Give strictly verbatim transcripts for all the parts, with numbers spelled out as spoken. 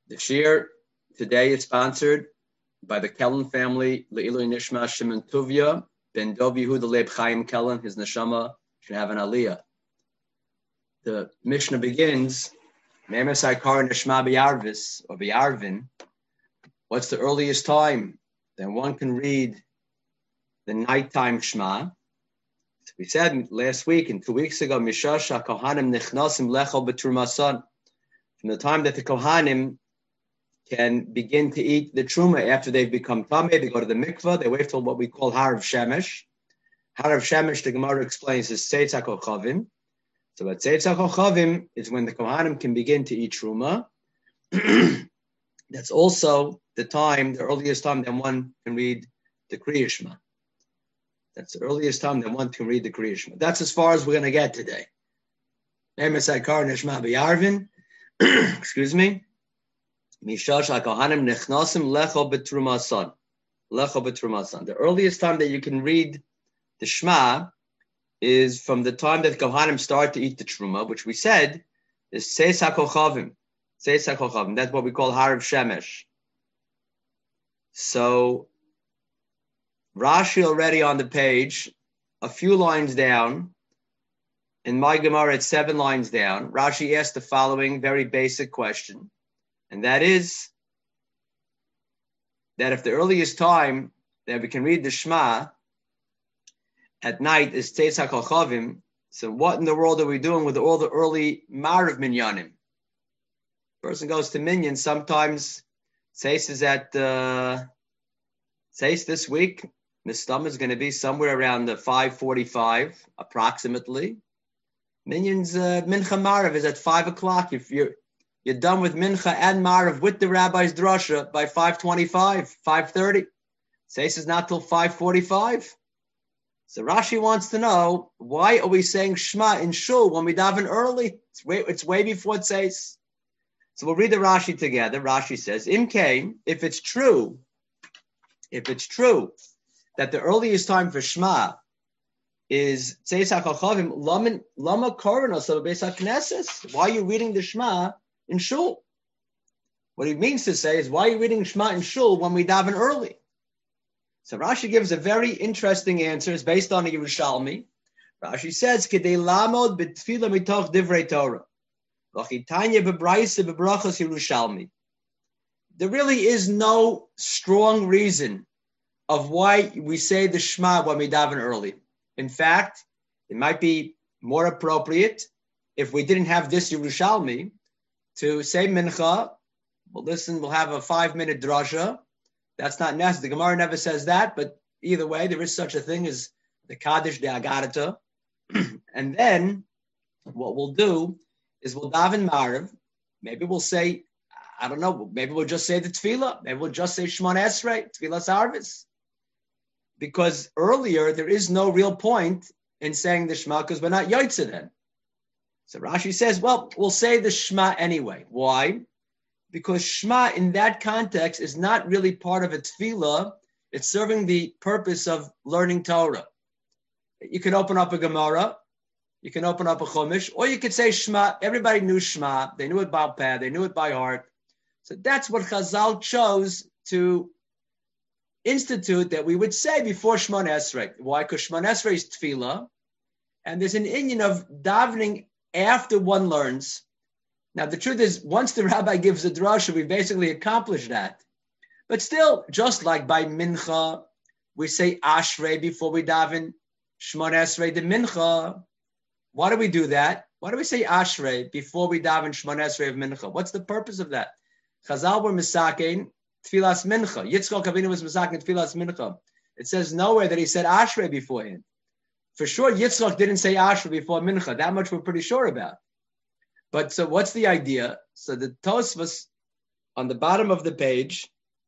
The shiur today is sponsored by the Kellen family, Le'ilui Nishma Shimon Tuvia, Ben Dov Yehuda Leib Chaim Kellen, his neshama should have an aliyah. The Mishnah begins, Memes Aikar Nishma B'Yarvis, or B'Yarvin. What's the earliest time that one can read the nighttime Shema? So we said last week and two weeks ago, Mishasha Kohanim Nichnasim Lechol B'Trumasan. From the time that the Kohanim can begin to eat the truma after they've become tameh, they go to the mikveh, they wait till what we call Harav Shemesh. Harav Shemesh, the Gemara explains, is Tzeitzah Kochavim. So at Tzeitzah Kochavim is when the Kohanim can begin to eat truma. That's also the time, the earliest time that one can read the Kriya Shema. That's the earliest time that one can read the Kriya Shema. That's as far as we're going to get today. Emes Aikar Nishma B'Yarvin. Excuse me. Mishash HaKohanim Nechnasim Lecho B'Trumasan. Lecho B'Trumasan. The earliest time that you can read the Shema is from the time that the Kohanim start to eat the Truma, which we said is Tzeis HaKochavim. Tzeis HaKochavim. That's what we call Harav Shemesh. So, Rashi already on the page, a few lines down, in my Gemara it's seven lines down, Rashi asked the following very basic question. And that is that if the earliest time that we can read the Shema at night is Tzeis HaKochavim, so what in the world are we doing with all the early Marav Minyanim? Person goes to Minyan, sometimes Tzeis is at, uh, Tzeis this week, Mistam is going to be somewhere around the five forty-five, approximately. Minyan's uh, Mincha Marav is at five o'clock. If you're You're done with Mincha and Marav with the Rabbi's Drasha by five twenty-five, five thirty. Tzeis is not till five forty-five. So Rashi wants to know, why are we saying Shema in Shul when we daven early? It's way, it's way before Tzeis. So we'll read the Rashi together. Rashi says, Im Kain, if it's true, if it's true that the earliest time for Shema is Tzeis HaKochavim, Lama Koronos of Beis HaKnesses. Why are you reading the Shema in Shul? What he means to say is, why are you reading Shema in Shul when we daven early? So Rashi gives a very interesting answer. It's based on the Yerushalmi. Rashi says, Kedei lamod b'tfila mitoch divrei Torah. V'chitanya b'braisa b'brachos Yerushalmi. There really is no strong reason of why we say the Shema when we daven early. In fact, it might be more appropriate if we didn't have this Yerushalmi to say Mincha. Well, listen, we'll have a five-minute drasha. That's not necessary. The Gemara never says that, but either way, there is such a thing as the Kaddish de Agarata. And then what we'll do is we'll daven Marav. Maybe we'll say, I don't know, maybe we'll just say the Tefillah. Maybe we'll just say Shemon Esrei, Tefillas Arvis. Because earlier, there is no real point in saying the Shema because we're not Yaitza then. So Rashi says, well, we'll say the Shema anyway. Why? Because Shema in that context is not really part of a tefillah. It's serving the purpose of learning Torah. You can open up a Gemara, you can open up a Chumash, or you could say Shema. Everybody knew Shema. They knew it by pad. They knew it by heart. So that's what Chazal chose to institute that we would say before Shemon Esrei. Why? Because Shemon Esrei is tefillah, and there's an inyan of davening after one learns. Now, the truth is, once the rabbi gives a drasha, we basically accomplished that. But still, just like by Mincha, we say Ashrei before we daven Shemon Esrei de Mincha. Why do we do that? Why do we say Ashrei before we daven Shemon Esrei of Mincha? What's the purpose of that? Chazal were misakein Tfilas Mincha. Yitzchak Avinu was misakein Tfilas Mincha. It says nowhere that he said Ashrei beforehand. For sure, Yitzchak didn't say Ashrei before Mincha. That much we're pretty sure about. But so what's the idea? So the Tosfos on the bottom of the page,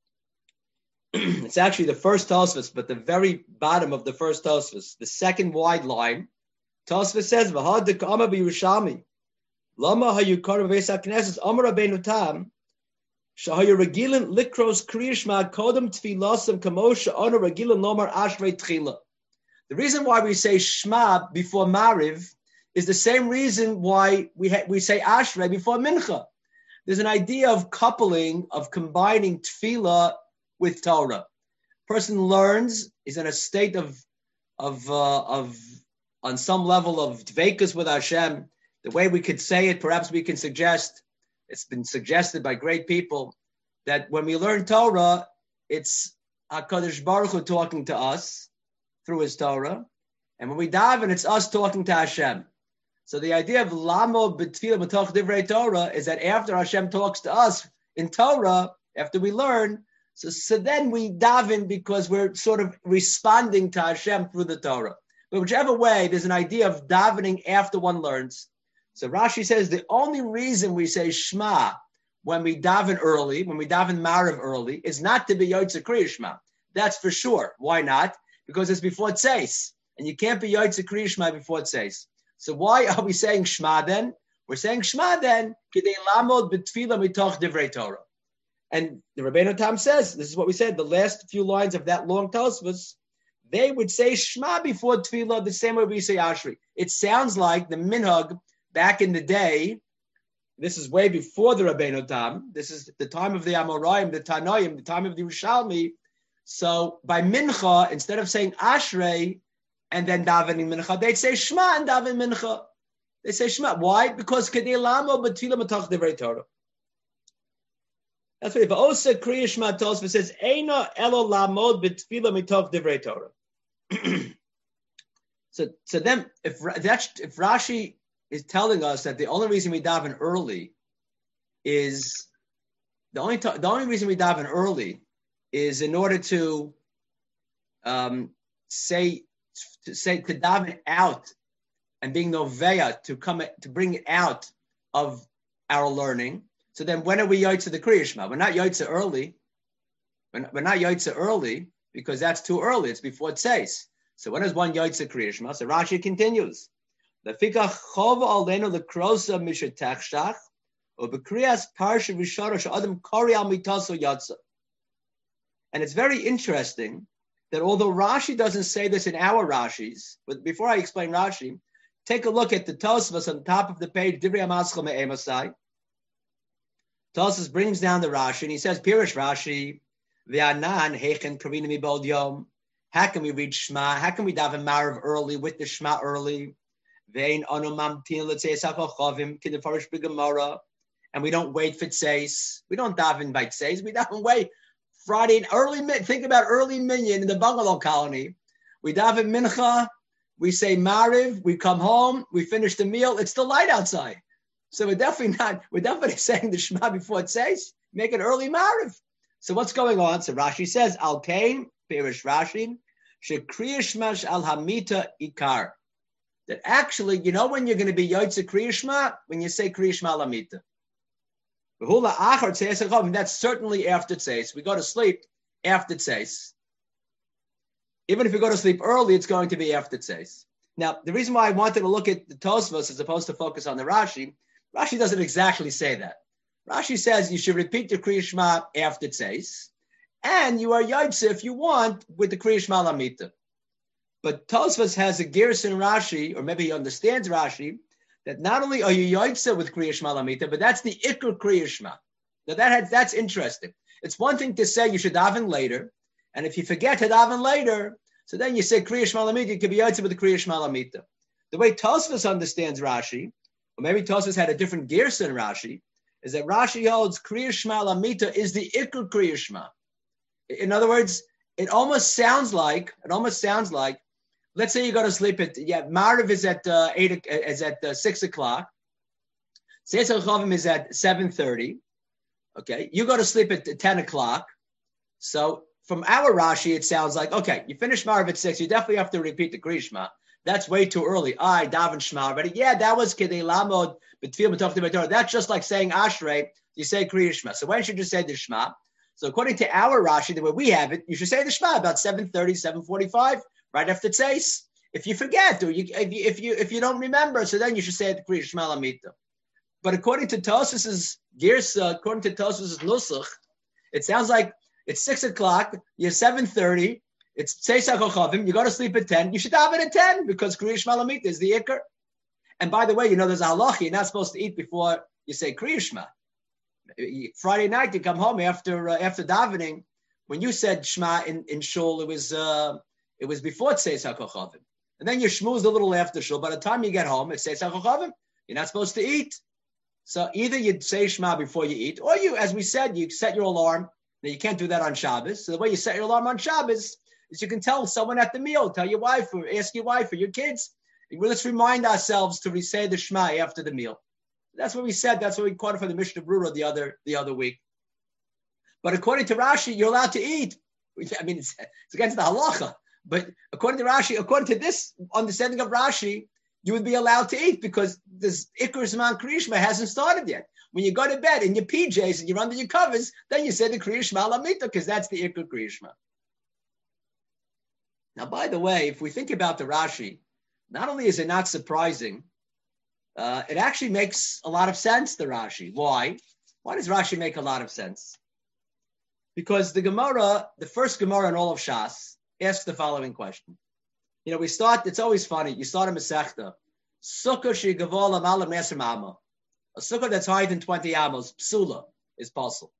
it's actually the first Tosfos, but the very bottom of the first Tosfos, the second wide line, Tosfos says, V'had dekama b'Yerushalmi, lama hayukar b'Beis HaKnesses, Amar Rabbeinu Tam, shahayu regilin likros kriyishma kodem tfilasim kamosha ana regilin lomar ashrei tchila. The reason why we say Shema before Mariv is the same reason why we ha- we say Ashrei before Mincha. there's an idea of coupling, of combining tefillah with Torah. Person learns, is in a state of, of, uh, of on some level of dveikus with Hashem. The way we could say it, perhaps we can suggest, it's been suggested by great people, that when we learn Torah, it's HaKadosh Baruch Hu talking to us through his Torah. And when we daven, it's us talking to Hashem. So the idea of Lamo B'Tfilah B'Toch Divrei Torah is that after Hashem talks to us in Torah, after we learn, so, so then we daven because we're sort of responding to Hashem through the Torah. But whichever way, there's an idea of davening after one learns. So Rashi says the only reason we say Shema when we daven early, when we daven Marav early, is not to be Yotze Kriya Shema. That's for sure. Why not? Because it's before Tzeis. And you can't be Yotze Kriya Shema before Tzeis. So why are we saying Shema then? We're saying Shema then, K'dei lamod b'tfilah mitoch divrei Torah. And the Rabbeinu Tam says, this is what we said, the last few lines of that long Tosfos, they would say Shema before Tfilah the same way we say Ashri. It sounds like the minhag back in the day, this is way before the Rabbeinu Tam, this is the time of the Amoraim, the Tanoim, the time of the Yerushalmi. So by mincha, instead of saying Ashrei, and then davening mincha, they'd say Shema and daven mincha. They say Shema. Why? Because Kedei Lamo B'Tfilah Matach Divrei Torah. That's what if Osa Kriya Shema Tosfos says Eina Elo Lamod B'Tfilah Mitach Divrei Torah. So, so then, if that's if Rashi is telling us that the only reason we daven early is the only the only reason we daven early is in order to um, say. To say to daven out and being noveya to come to bring it out of our learning. So then, when are we yotze the Kriya Shema? We're not yotze early. We're not, we're not yotze early because that's too early. It's before it says. So when is one yotze Kriya Shema? So Rashi continues. The fikach chov alenu lekrosa mishetachshach or bekriyas parsha v'shara adam kori al mitaso yatsa. And it's very interesting that although Rashi doesn't say this in our Rashis, but before I explain Rashi, take a look at the Tosfos on top of the page, Divrei HaMaschal Me'emasai. Tosfos brings down the Rashi, and he says, Pirish Rashi, V'anan hechen karina mibod yom. How can we read Shema? How can we daven Marav early, with the Shema early? Ve'in onu mamtin l'tzeis ha'chochavim, k'defarish b'gemara. And we don't wait for tzeis. We don't daven by tzeis. We daven wait. Friday, early, think about early minyan in the bungalow colony. We daven mincha, we say mariv, we come home, we finish the meal. It's still light outside. So we're definitely not, we're definitely saying the Shema before it says, make it early mariv. So what's going on? So Rashi says, Al Kain, Pirish Rashi, Shekriya Shmash Al Hamita Ikar. That actually, you know when you're going to be Yotze Kriya Shema? When you say Kriya Shema Al Hamita. That's certainly after tzeis. We go to sleep after tzeis. Even if we go to sleep early, it's going to be after tzeis. Now, the reason why I wanted to look at the Tosfos as opposed to focus on the Rashi, Rashi doesn't exactly say that. Rashi says you should repeat the Kriya Shema after tzeis, and you are yotze if you want with the Kriya Shema Lamita. But Tosfos has a gears in Rashi, or maybe he understands Rashi, that not only are you yotze with Kriya Shema Lamita, but that's the Iker Kriya Shema. Now that has, that's interesting. It's one thing to say you should daven later, and if you forget to daven later, so then you say Kriya Shema Lamita, you can be yotze with the Kriya Shema Lamita. The way Tosfos understands Rashi, or maybe Tosfos had a different gears in Rashi, is that Rashi holds Kriya Shema Lamita is the Iker Kriya Shema. In other words, it almost sounds like, it almost sounds like, let's say you go to sleep at, yeah, Mariv is at uh, eight, is at uh, six o'clock. Tzeis HaChavim is at seven thirty. Okay, you go to sleep at ten o'clock. So from our Rashi, it sounds like, okay, you finish Mariv at six, you definitely have to repeat the Kriya Shema. That's way too early. I daven Shema already. Yeah, that was Kedei Lamod B'Tfilah B'Toch Divrei Torah. That's just like saying Ashrei. You say Kriya Shema. So why should you say the Shema? So according to our Rashi, the way we have it, you should say the Shema about seven thirty, seven forty-five. Right after tzeis. If you forget, or you, if you if you if you don't remember, so then you should say the Kriya Shema Lamita. But according to Tosfos's Girsa, according to Tosfos's Nusach, it sounds like it's six o'clock. You're seven thirty. It's Tzeis HaChavim. You go to sleep at ten. You should daven at ten because Kriya Shema Lamita is the Iker. And by the way, you know there's a halacha. You're not supposed to eat before you say Kriya Shema. Friday night, you come home after uh, after davening. When you said Shema in, in shul, it was uh, it was before Tzeis HaKochavim. And then you schmoozed a little after shul. By the time you get home, it's Tzeis HaKochavim. You're not supposed to eat. So either you say Shema before you eat, or you, as we said, you set your alarm. Now you can't do that on Shabbos. So the way you set your alarm on Shabbos is you can tell someone at the meal, tell your wife, or ask your wife or your kids. Let's remind ourselves to say the Shema after the meal. That's what we said. That's what we quoted from the Mishnah Brura the other the other week. But according to Rashi, you're allowed to eat. I mean, it's, it's against the halacha. But according to Rashi, according to this understanding of Rashi, you would be allowed to eat because this Iker Zman Kriya Shema hasn't started yet. When you go to bed in your P Js and you're under your covers, then you say the Kriya Shema Lamita because that's the Iker Kriya Shema. Now, by the way, if we think about the Rashi, not only is it not surprising, uh, it actually makes a lot of sense, the Rashi. Why? Why does Rashi make a lot of sense? Because the Gemara, the first Gemara in all of Shas, asks the following question. You know, we start, it's always funny, you start a Masechta, Sukkah she'gavola malam neser ma'ama. A sukkah that's higher than twenty amos, psula, is possible.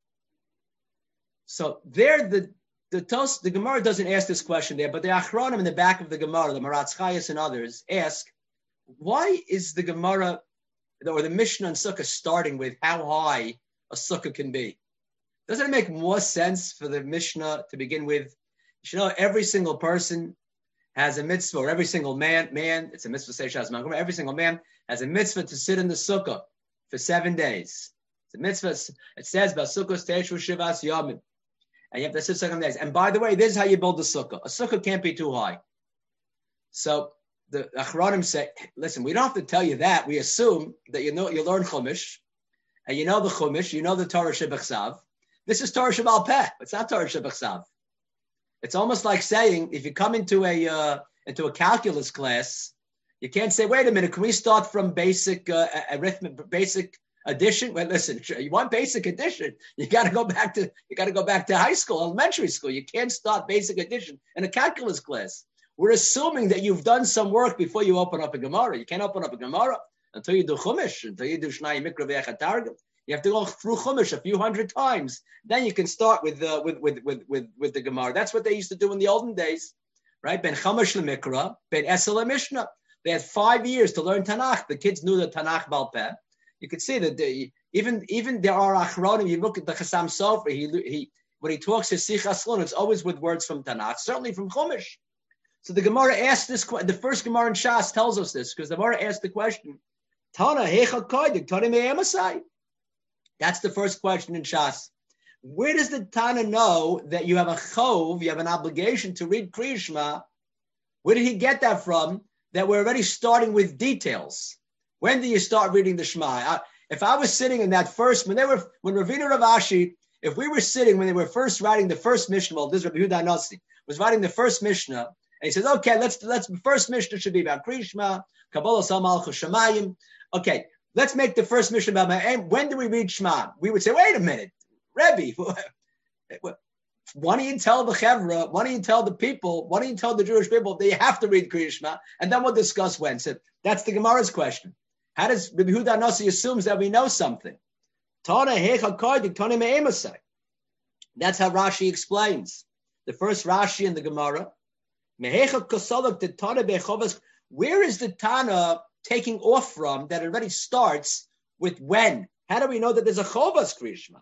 So there, the the tos, the Gemara doesn't ask this question there, but the Achronim in the back of the Gemara, the Maratz Chayes and others, ask, why is the Gemara, or the Mishnah and Sukkah starting with how high a sukkah can be? Doesn't it make more sense for the Mishnah to begin with, you should know every single person has a mitzvah, or every single man, man, it's a mitzvah, say Shas Magom, every single man has a mitzvah to sit in the sukkah for seven days. It's a mitzvah, it says, Basukkos Teishu Shivas Yomim. And you have to sit seven days. And by the way, this is how you build a sukkah. A sukkah can't be too high. So the Achronim say, listen, we don't have to tell you that. We assume that you know you learn Chumash, and you know the Chumash, you know the Torah Shebechsav. This is Torah Shebal Peh. It's not Torah Shebechsav. It's almost like saying, if you come into a uh, into a calculus class, you can't say, wait a minute, can we start from basic uh, arithmetic, basic addition? Well, listen, you want basic addition, you got to go back to you got to go back to high school, elementary school. You can't start basic addition in a calculus class. We're assuming that you've done some work before you open up a Gemara. You can't open up a Gemara until you do Chumash, until you do Shnai Mikra Ve'echat Targum. You have to go through Chumash a few hundred times. Then you can start with uh, with, with with with with the Gemara. That's what they used to do in the olden days, right? Ben Chumash leMikra, Ben Esel leMishnah. They had five years to learn Tanakh. The kids knew the Tanakh Bal Peh. You could see that the, even even there are Achronim. You look at the Chassam Sofer. He he when he talks his Sichas Lun, it's always with words from Tanakh, certainly from Chumash. So the Gemara asked this. The first Gemara in Shas tells us this because the Gemara asked the question, Tana Heichal Kodik Tana Me'emasai. That's the first question in Shas. Where does the Tana know that you have a chov, you have an obligation to read Kriya Shema? Where did he get that from? That we're already starting with details. When do you start reading the Shema? I, if I was sitting in that first, when they were, when Ravina Rav Ashi, if we were sitting when they were first writing the first Mishnah, well, this is Rabbi Yehuda Nasi, was writing the first Mishnah, and he says, okay, let's, let's, the first Mishnah should be about Kriya Shema, Kabbalah Sal Malchus Shamayim. Okay, let's make the first Mishnah about Ma'am. When do we read Shema? We would say, wait a minute, Rebbe, why don't you tell the Chevra, why don't you tell the people, why don't you tell the Jewish people that you have to read Kriya Shema, and then we'll discuss when. So that's the Gemara's question. How does Rabbi Yehuda Nasi assumes that we know something? That's how Rashi explains. The first Rashi in the Gemara. Where is the Tana taking off from that already starts with when? How do we know that there's a Chovas Kriya Shema?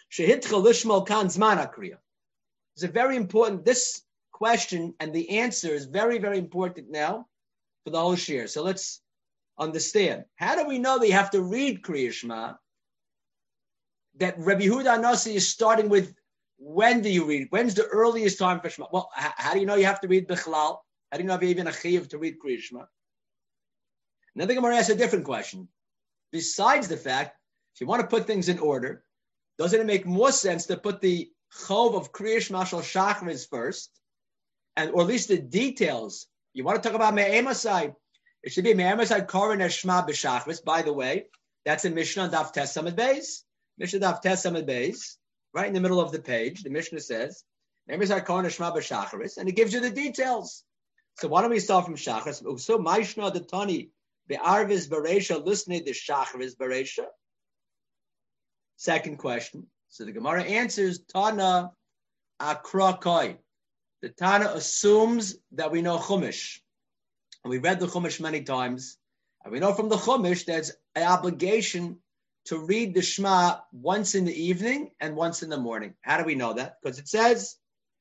It's a very important, this question and the answer is very, very important now for the whole shir. So let's understand. How do we know that you have to read Kriya Shema? That Rabbi Yehuda Nasi is starting with, when do you read? When's the earliest time for Shema? Well, how, how do you know you have to read Bichlal? How do you know if you even a chiyuv to read Kriya Shema? Now the Gemara asks a different question. Besides the fact, if you want to put things in order, doesn't it make more sense to put the chov of Kriya Shema Shal Shachris first, and or at least the details? You want to talk about Me'emasai? It should be Me'emasai Koren Eshma B'Shachris. By the way, that's a Mishnah Daf Tes Samad Beis. Mishnah Daf Tes Samad Beis, right in the middle of the page. The Mishnah says Me'emasai Koren Eshma B'Shachris, and it gives you the details. So why don't we start from Shachris? So Maishna the Tani Be'arvis Bereisha Lisnei the Shachris Bereisha. Second question. So the Gemara answers, Tana akrakoi. The Tana assumes that we know Chumash. And we read the Chumash many times. And we know from the Chumash there's an obligation to read the Shema once in the evening and once in the morning. How do we know that? Because it says,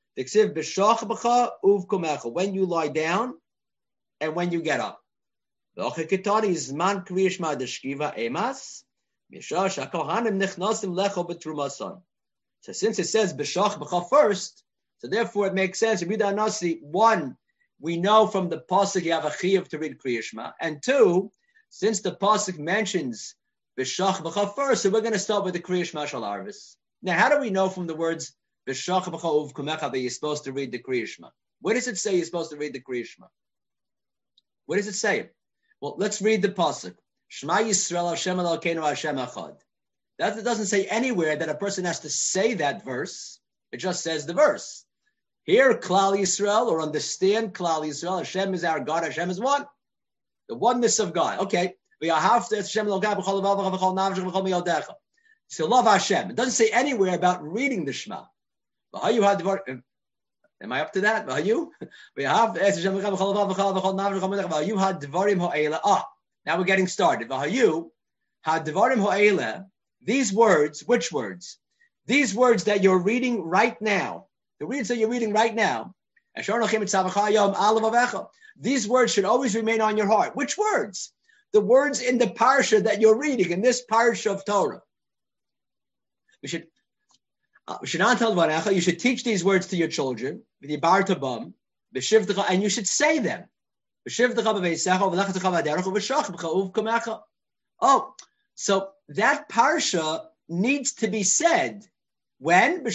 when you lie down and when you get up. So since it says b'shach b'cha first, so therefore it makes sense. One, we know from the pasuk you have a chiyuv to read Kriya Shema, and two, since the pasuk mentions b'shach b'cha first, so we're going to start with the Kriya Shema shal arvis. Now, how do we know from the words b'shach b'cha uv kumecha that you're supposed to read the Kriya Shema? Where does it say you're supposed to read the Kriya Shema? Where does it say? Well, let's read the pasuk. Shema Yisrael Hashem Elokeinu Hashem Echad. That doesn't say anywhere that a person has to say that verse. It just says the verse. Here, Klal Yisrael, or understand Klal Yisrael, Hashem is our God, Hashem is one. The oneness of God. Okay. So love Hashem. It doesn't say anywhere about reading the Shema. Am I up to that? Ah, now we're getting started. These words, which words? These words that you're reading right now, the words that you're reading right now, these words should always remain on your heart. Which words? The words in the parsha that you're reading, in this parsha of Torah. We should Uh, you should teach these words to your children, and you should say them. Oh, so that parsha needs to be said when?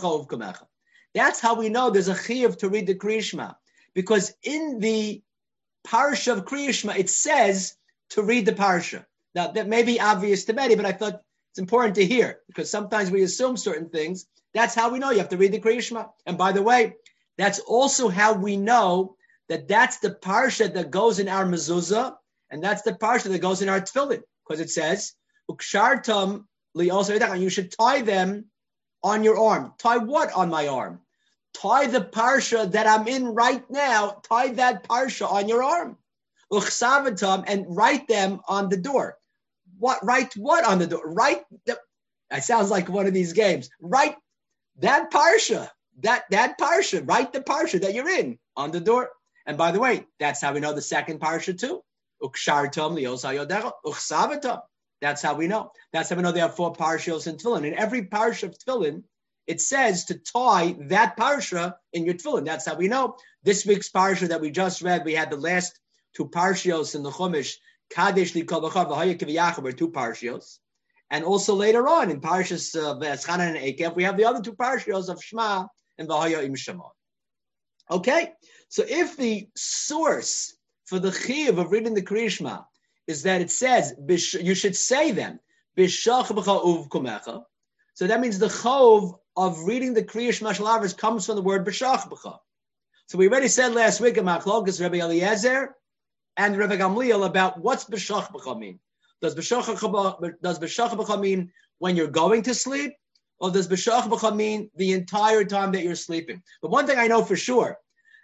That's how we know there's a chiyuv to read the Kriya Shema, because in the parsha of Kriya Shema it says to read the parsha. Now that may be obvious to many, but I thought it's important to hear, because sometimes we assume certain things. That's how we know you have to read the Kriya Shema. And by the way, that's also how we know that that's the parsha that goes in our mezuzah, and that's the parsha that goes in our tefillin, because it says, "Ukshartam li, you should tie them on your arm." Tie what on my arm? Tie the parsha that I'm in right now. Tie that parsha on your arm. Uchsavatam, and write them on the door. What? Write what on the door? Write. The, it sounds like one of these games. Write that parsha. That that parsha. Write the parsha that you're in on the door. And by the way, that's how we know the second parsha too. Ukshartam liyosayodecha uchsavatam. That's how we know. That's how we know there are four parshas in tefillin. In every parsha of tefillin, it says to tie that parsha in your tefillin. That's how we know. This week's parsha that we just read, we had the last two parshas in the Chumash. Kadesh li kol b'char v'haya kiviyachar were two parshas. And also later on in parshas of Eschanan and Ekev, we have the other two parshas of Shema and v'haya im Shema. Okay, so if the source for the chiyuv of reading the Kriya Shema is that it says you should say them, b'shach b'cha uv kumecha, so that means the chov of reading the Kriya Shema shalavers comes from the word b'shach b'cha. So we already said last week in Machlokas Rabbi Eliezer and Rabbi Gamliel about what's b'shach b'cha mean. Does b'shach does b'shach b'cha mean when you're going to sleep, or does b'shach b'cha mean the entire time that you're sleeping? But one thing I know for sure,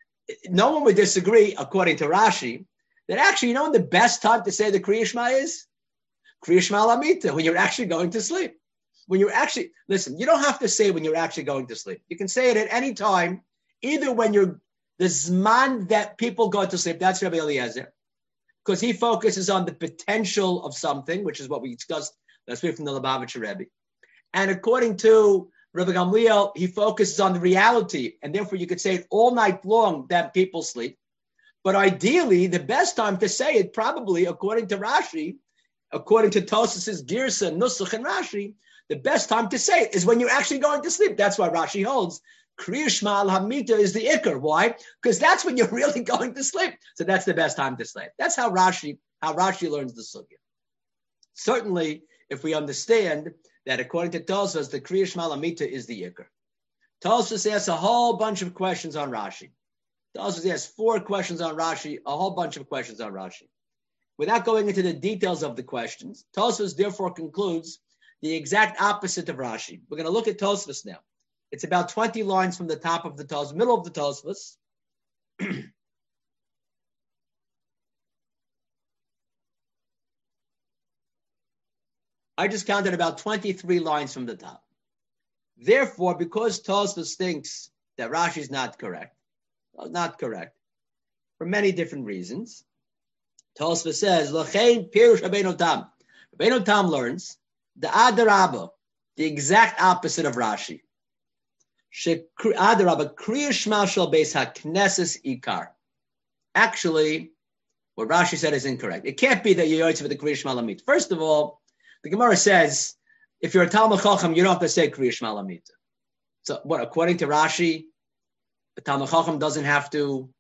no one would disagree, according to Rashi, that actually, you know when the best time to say the Kriya Shema is? Kriya Shema Lamita, when you're actually going to sleep. When you're actually, listen, you don't have to say when you're actually going to sleep. You can say it at any time, either when you're, the Zman that people go to sleep, that's Rabbi Eliezer, because he focuses on the potential of something, which is what we discussed last week from the Lubavitcher Rebbe. And according to Rabbi Gamliel, he focuses on the reality, and therefore you could say it all night long that people sleep. But ideally, the best time to say it, probably, according to Rashi, according to Tosas's Girsa, Nusach, and Rashi, the best time to say it is when you're actually going to sleep. That's why Rashi holds Kriya Shema al-Hamita is the Iker. Why? Because that's when you're really going to sleep. So that's the best time to sleep. That's how Rashi, how Rashi learns the sugya. Certainly, if we understand that according to Tosas, the Kriya Shema al-Hamita is the Iker. Tosas asks a whole bunch of questions on Rashi. Tosas asks four questions on Rashi, a whole bunch of questions on Rashi. Without going into the details of the questions, Tosas therefore concludes the exact opposite of Rashi. We're going to look at Tosfos now. It's about twenty lines from the top of the Tosfos, middle of the Tosfos. I just counted about twenty-three lines from the top. Therefore, because Tosfos thinks that Rashi is not correct, well, not correct, for many different reasons, Tosfos says, L'chein pirush Rabbeinu Tam. Rabbeinu Tam learns the Adarabba, the exact opposite of Rashi. Adarabba, Kriya Shema Shel Beis HaKnesses Ikar. Actually, what Rashi said is incorrect. It can't be that you're yotze with the Kriya Shema Lamit. First of all, the Gemara says, if you're a Talmud Chacham, you don't have to say Kriya Shema Lamita. So, what, according to Rashi, the Talmud Chacham doesn't have to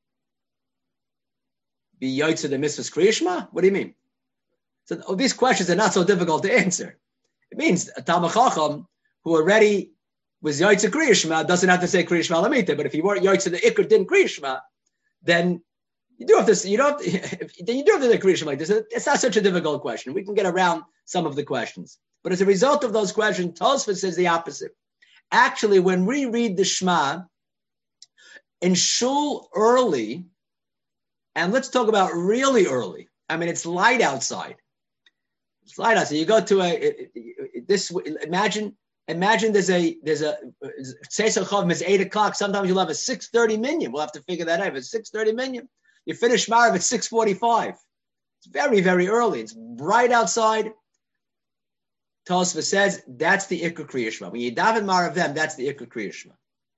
be yotze the mitzvahs Kriya Shema? What do you mean? So, oh, these questions are not so difficult to answer. It means a Talmud Chacham who already was yotze Kriya Shema doesn't have to say Kriya Shema Lamita. But if you weren't yotze the Iker didn't Kriya Shema, then you do have to. You don't. Have to, then you do have to say Kriya Shema. It's not such a difficult question. We can get around some of the questions. But as a result of those questions, Tosfos says the opposite. Actually, when we read the Shema in shul early, and let's talk about really early. I mean, it's light outside. It's light outside. You go to a this. Imagine, imagine there's a there's a Tzeitzah Chavim is eight o'clock. Sometimes you'll have a six thirty minyan. We'll have to figure that out. If it's six thirty minyan, you finish Shmarav at six forty five. It's very very early. It's bright outside. Tosfos says that's the Iker Kriya Shema. When you daven Marav them, that's the Iker Kriya Shema.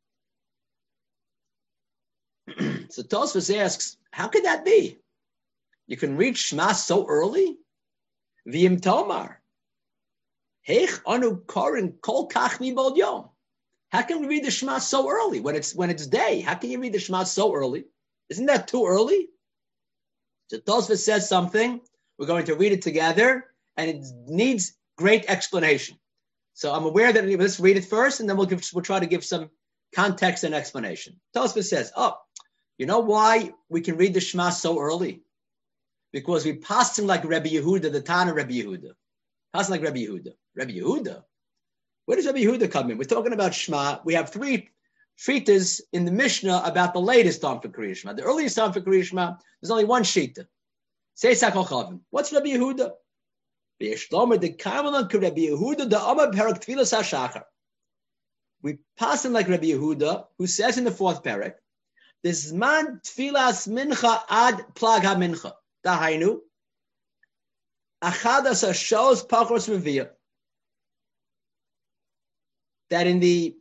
So Tosfos asks, how could that be? You can read Shema so early? V'im Tomar. Heich anu korin kol kach mibod yom. How can we read the Shema so early when it's when it's day? How can you read the Shema so early? Isn't that too early? So Tosfos says something. We're going to read it together, and it needs great explanation. So I'm aware that let's read it first, and then we'll give, we'll try to give some context and explanation. Tosfos says, "Oh, you know why we can read the Shema so early? Because we passed him like Rabbi Yehuda, the Tana Rabbi Yehuda. Passing like Rabbi Yehuda. Rabbi Yehuda. Where does Rabbi Yehuda come in? We're talking about Shema. We have three shitas in the Mishnah about the latest time for Kriya Shema. The earliest time for Kriya Shema, there's only one shita. Tzeitzah Chavim. What's Rabbi Yehuda? We pass him like Rabbi Yehuda, who says in the fourth parak, the Zman Tfilas Mincha ad Plag HaMincha. Dahainu, Achadas HaShos Pachos Reviyah. That in the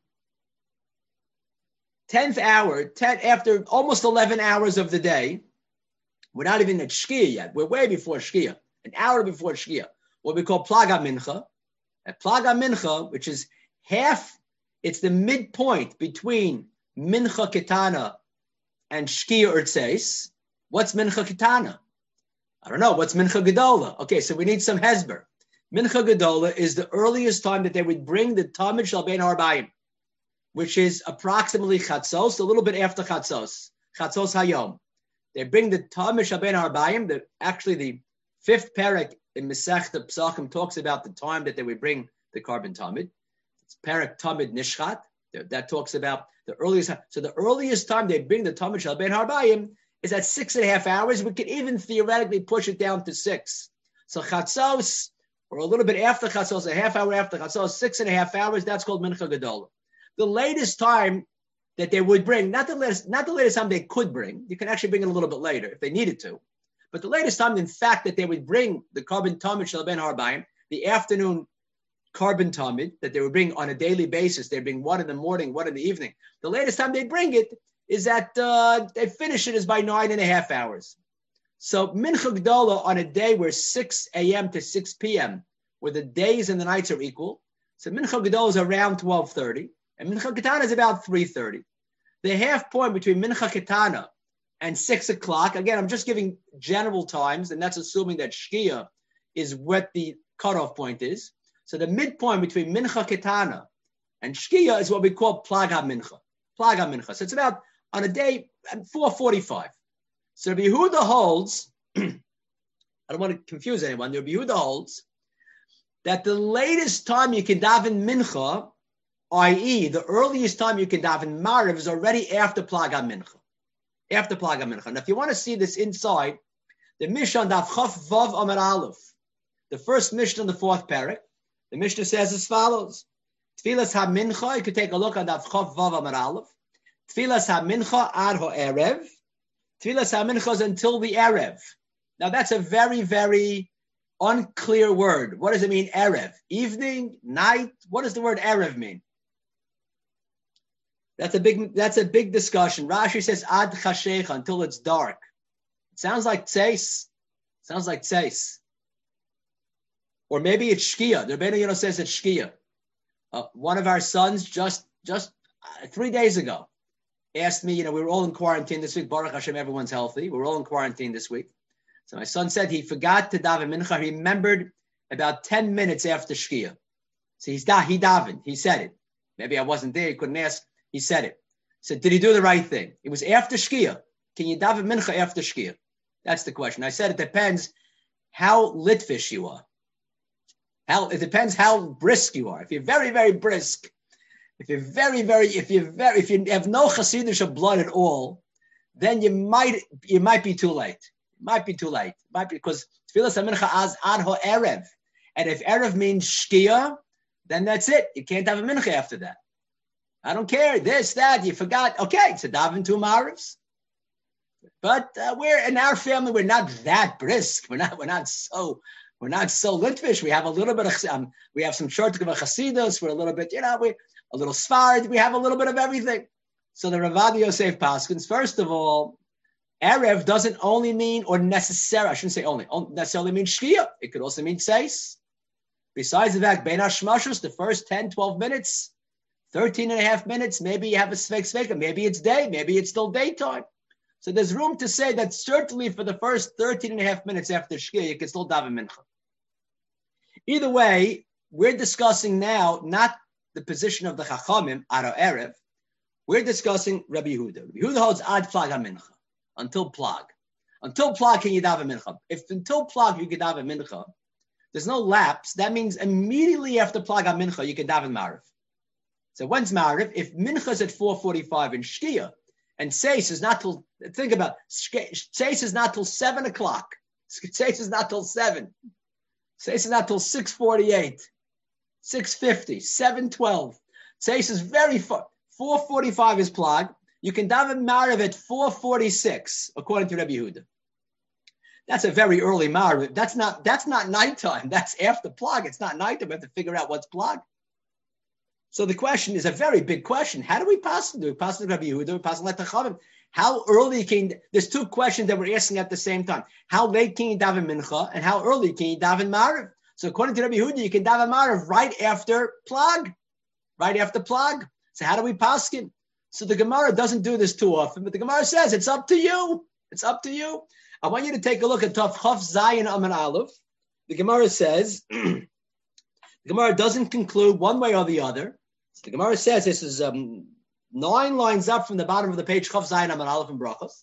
tenth hour, ten, after almost eleven hours of the day, we're not even at Shkia yet. We're way before Shkia. An hour before Shkia, what we call Plaga Mincha. At Plaga Mincha, which is half, it's the midpoint between Mincha Ketana and Shkia Urtzeis. What's Mincha Ketana? I don't know. What's Mincha Gedola? Okay, so we need some Hezber. Mincha Gedola is the earliest time that they would bring the Tamid Shel Ben Harbayim, which is approximately Chatzos, a little bit after Chatzos, Chatzos Hayom. They bring the Tamid Shel Ben Harbayim, the actually the fifth parak in Masechta Pesachim talks about the time that they would bring the carbon tamid. It's parak tamid nishchat. That talks about the earliest. So the earliest time they bring the tamid shel ben harbayim is at six and a half hours. We could even theoretically push it down to six. So chatzos, or a little bit after chatzos, a half hour after chatzos, six and a half hours. That's called mincha gedola. The latest time that they would bring, not the latest, not the latest time they could bring. You can actually bring it a little bit later if they needed to. But the latest time, in fact, that they would bring the carbon tamid shel ben harbayim, the afternoon carbon tamid that they would bring on a daily basis, they bring one in the morning, one in the evening. The latest time they bring it is that uh, they finish it is by nine and a half hours. So mincha gdola on a day where six a.m. to six p.m., where the days and the nights are equal. So mincha gdola is around twelve thirty, and mincha ketana is about three thirty. The half point between mincha ketana and six o'clock, again, I'm just giving general times, and that's assuming that Shkia is what the cutoff point is. So the midpoint between Mincha Ketana and Shkia is what we call Plaga Mincha. Plaga Mincha. So it's about, on a day, four forty-five. So Rabbi Yehuda holds, I don't want to confuse anyone, Rabbi Yehuda holds that the latest time you can daven mincha, that is, the earliest time you can daven Mariv is already after Plaga Mincha. After Plaga Mincha. Now, if you want to see this inside, the Mishnah Daf Chaf Vav Amar Aleph, the first Mishnah in the fourth parak, the Mishnah says as follows: Tfilas HaMincha, you could take a look at Daf Chaf Vav Amar Aleph. Tfilas HaMincha ad ha'erev. Tfilas HaMincha is until the Erev. Now, that's a very, very unclear word. What does it mean, Erev? Evening, night? What does the word Erev mean? That's a big. That's a big discussion. Rashi says ad chashecha, until it's dark. It sounds like tzeis. Sounds like tzeis. Or maybe it's shkia. The Rebbeinu Yonah says it's shkia. Uh, one of our sons just just uh, three days ago asked me. You know, we were all in quarantine this week. Baruch Hashem, everyone's healthy. We're all in quarantine this week. So my son said he forgot to daven mincha. He remembered about ten minutes after shkia. So he's da he davened. He said it. Maybe I wasn't there. He couldn't ask. He said it. He said, did he do the right thing? It was after Shkia. Can you daven mincha after Shkia? That's the question. I said it depends how litvish you are. How it depends how brisk you are. If you're very, very brisk, if you're very, very, if you're very, if you have no chassidish blood at all, then you might, you might be too late. It might be too late. It might be because tfilas mincha az ad ho erev, and if erev means Shkia, then that's it. You can't have a mincha after that. I don't care, this, that, you forgot. Okay, it's a daven two marivs. But uh, we're, in our family, we're not that brisk. We're not, we're not so, we're not so litvish. We have a little bit of, um, we have some short of a chasidus. We're a little bit, you know, we a little sfard. We have a little bit of everything. So the Ravad Yosef Paskins, first of all, Erev doesn't only mean, or necessarily, I shouldn't say only, necessarily mean Shkia. It could also mean Seis. Besides the fact, Bein HaShmashos, the first ten, twelve minutes, thirteen and a half minutes, maybe you have a svek sveka, maybe it's day, maybe it's still daytime. So there's room to say that certainly for the first thirteen and a half minutes after Shkia, you can still daven mincha. Either way, we're discussing now not the position of the Chachamim, Aro Erev. We're discussing Rabbi Yehuda. Rabbi Yehuda holds ad plag mincha, until plag. Until plag can you daven mincha. If until plag you can daven mincha, there's no lapse. That means immediately after plag mincha, you can daven mariv. So when's Ma'ariv? If Mincha is at four forty-five in Shkia, and Seis is not till, think about it, Seis is not till seven o'clock. Seis is not till seven. Seis is not till six forty-eight, six fifty, seven twelve. Seis is very far. four forty-five is Plag. You can daven Ma'ariv at four forty-six, according to Rabbi Yehuda. That's a very early Ma'ariv. That's not, that's not nighttime. That's after Plag. It's not nighttime. We have to figure out what's Plag. So the question is a very big question. How do we pass? Do we pass to Rabbi Yehuda? Do we pass to Chachamim? How early can you, there's two questions that we're asking at the same time. How late can you daven mincha, and how early can you daven mariv? So according to Rabbi Yehuda, you can daven mariv right after plag, right after plag. So how do we paskin? So the Gemara doesn't do this too often, but the Gemara says it's up to you. It's up to you. I want you to take a look at Tov Chaf Zayin Amar Aleph. The Gemara says the Gemara doesn't conclude one way or the other. So the Gemara says, this is um, nine lines up from the bottom of the page, Chav Zayin Amar Aleph and Brachos.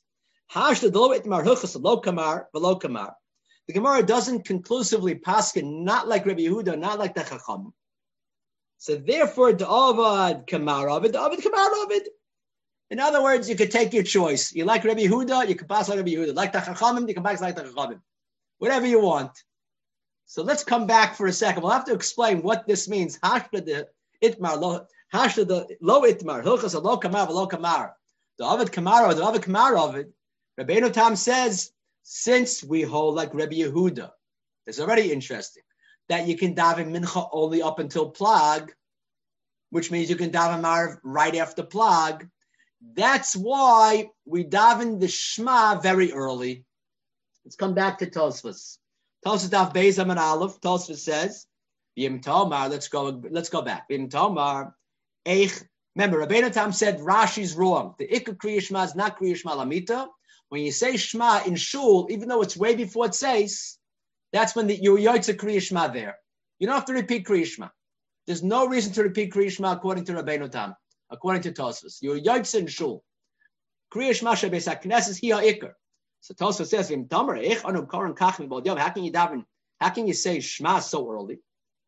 The Gemara doesn't conclusively paskin, not like Rabbi Yehuda, not like the Chacham. So therefore, the Avad Kamar Ovid, the Avad Kamar Ovid. In other words, you could take your choice. You like Rabbi Yehuda, you can pass like Rabbi Yehuda. Like the Chachamim, you can pass like the Chachamim. Whatever you want. So let's come back for a second. We'll have to explain what this means. Hashda the Itmar, lo, hashda the lo Itmar, hilchas lo kamar, lo kamar. The Ovid Kamar, or the Ovid Kamar Ovid. Rabbeinu Tam says, since we hold like Rabbi Yehuda, it's already interesting that you can daven mincha only up until plag, which means you can daven marv right after plag. That's why we daven the Shema very early. Let's come back to Tosfos. Tosfos daf Beis Amar Aleph. Tosfos says, Yim Tomar. Let's go. Let's go back. Yim Tomar. Eich. Remember, Rabbeinu Tam said Rashi's wrong. The Ikka Kriya Shema is not Kriya Shema Lamita. When you say Shema in Shul, even though it's way before it says, that's when the, your Yotze Kriya Shema there. You don't have to repeat Kriya Shema. There's no reason to repeat Kriya Shema according to Rabbeinu Tam, according to Tosfos. Your Yotze in Shul. Kriya Shema Shebeis HaKnesses Hi HaIkar. So Tosfos says, V'im Tomer Eich Anu Koran Kach Mibod Yom. How can you daven? How can you say Shema so early?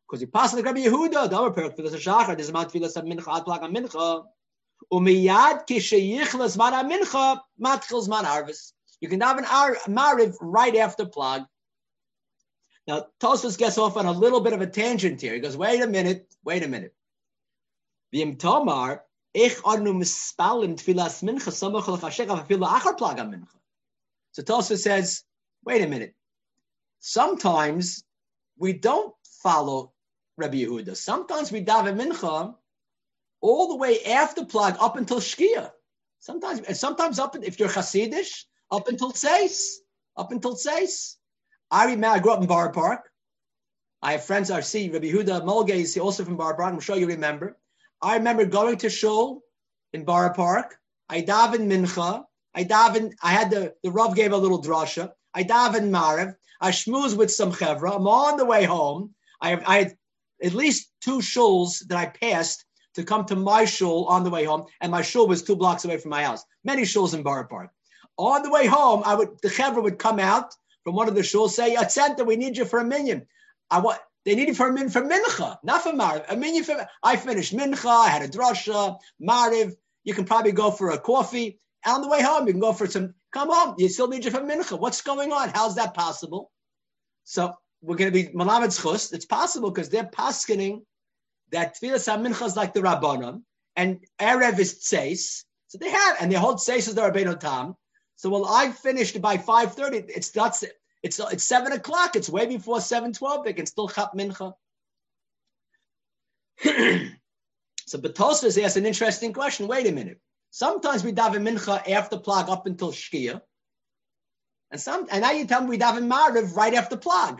Because you pass like Rabbi Yehuda, the other perk for the Shachar, there's a man tefillas of mincha, ad plag on mincha. Umiyad kisheyichlas man mincha, matchils man arvis. You can have an ar mariv right after plag. Now, Tosfos gets off on a little bit of a tangent here. He goes, wait a minute, wait a minute. V'im tomar, ich arnu mispalim tfilas mincha, samach l'chashech, afil la'achar plag on mincha. So Tosfos says, wait a minute. Sometimes we don't follow Rabbi Yehuda. Sometimes we daven mincha all the way after plag up until shkia. Sometimes, and sometimes up if you're Hasidish, up until Tzeis, up until Tzeis. I remember I grew up in Borough Park. I have friends I see Rabbi Yehuda Molge is also from Borough Park. I'm sure you remember. I remember going to shul in Borough Park. I daven mincha. I daven. I had the the Rav gave a little drasha. I daven marev. I schmooze with some chevra. I'm on the way home. I have I had at least two shuls that I passed to come to my shul on the way home, and my shul was two blocks away from my house. Many shuls in Borough Park. On the way home, I would the chevra would come out from one of the shuls, say, Yatzenta, we need you for a minyan. I want they need you for a minyan for mincha, not for mariv. A minyan for I finished mincha, I had a drasha, mariv. You can probably go for a coffee. On the way home, you can go for some. Come home, you still need you for mincha. What's going on? How's that possible? So we're going to be malamed schus. It's possible because they're paskening that tfilas mincha is like the rabbanon and erev is tzeis. So they have, and they hold tzeis as the rabbeinu tam. So while I finished by five thirty, it's not. It's it's seven o'clock. It's way before seven twelve. They can still chap mincha. So Tosfos asks an interesting question. Wait a minute. Sometimes we daven mincha after plag up until shkia, and some and now you tell me we daven mariv right after plag.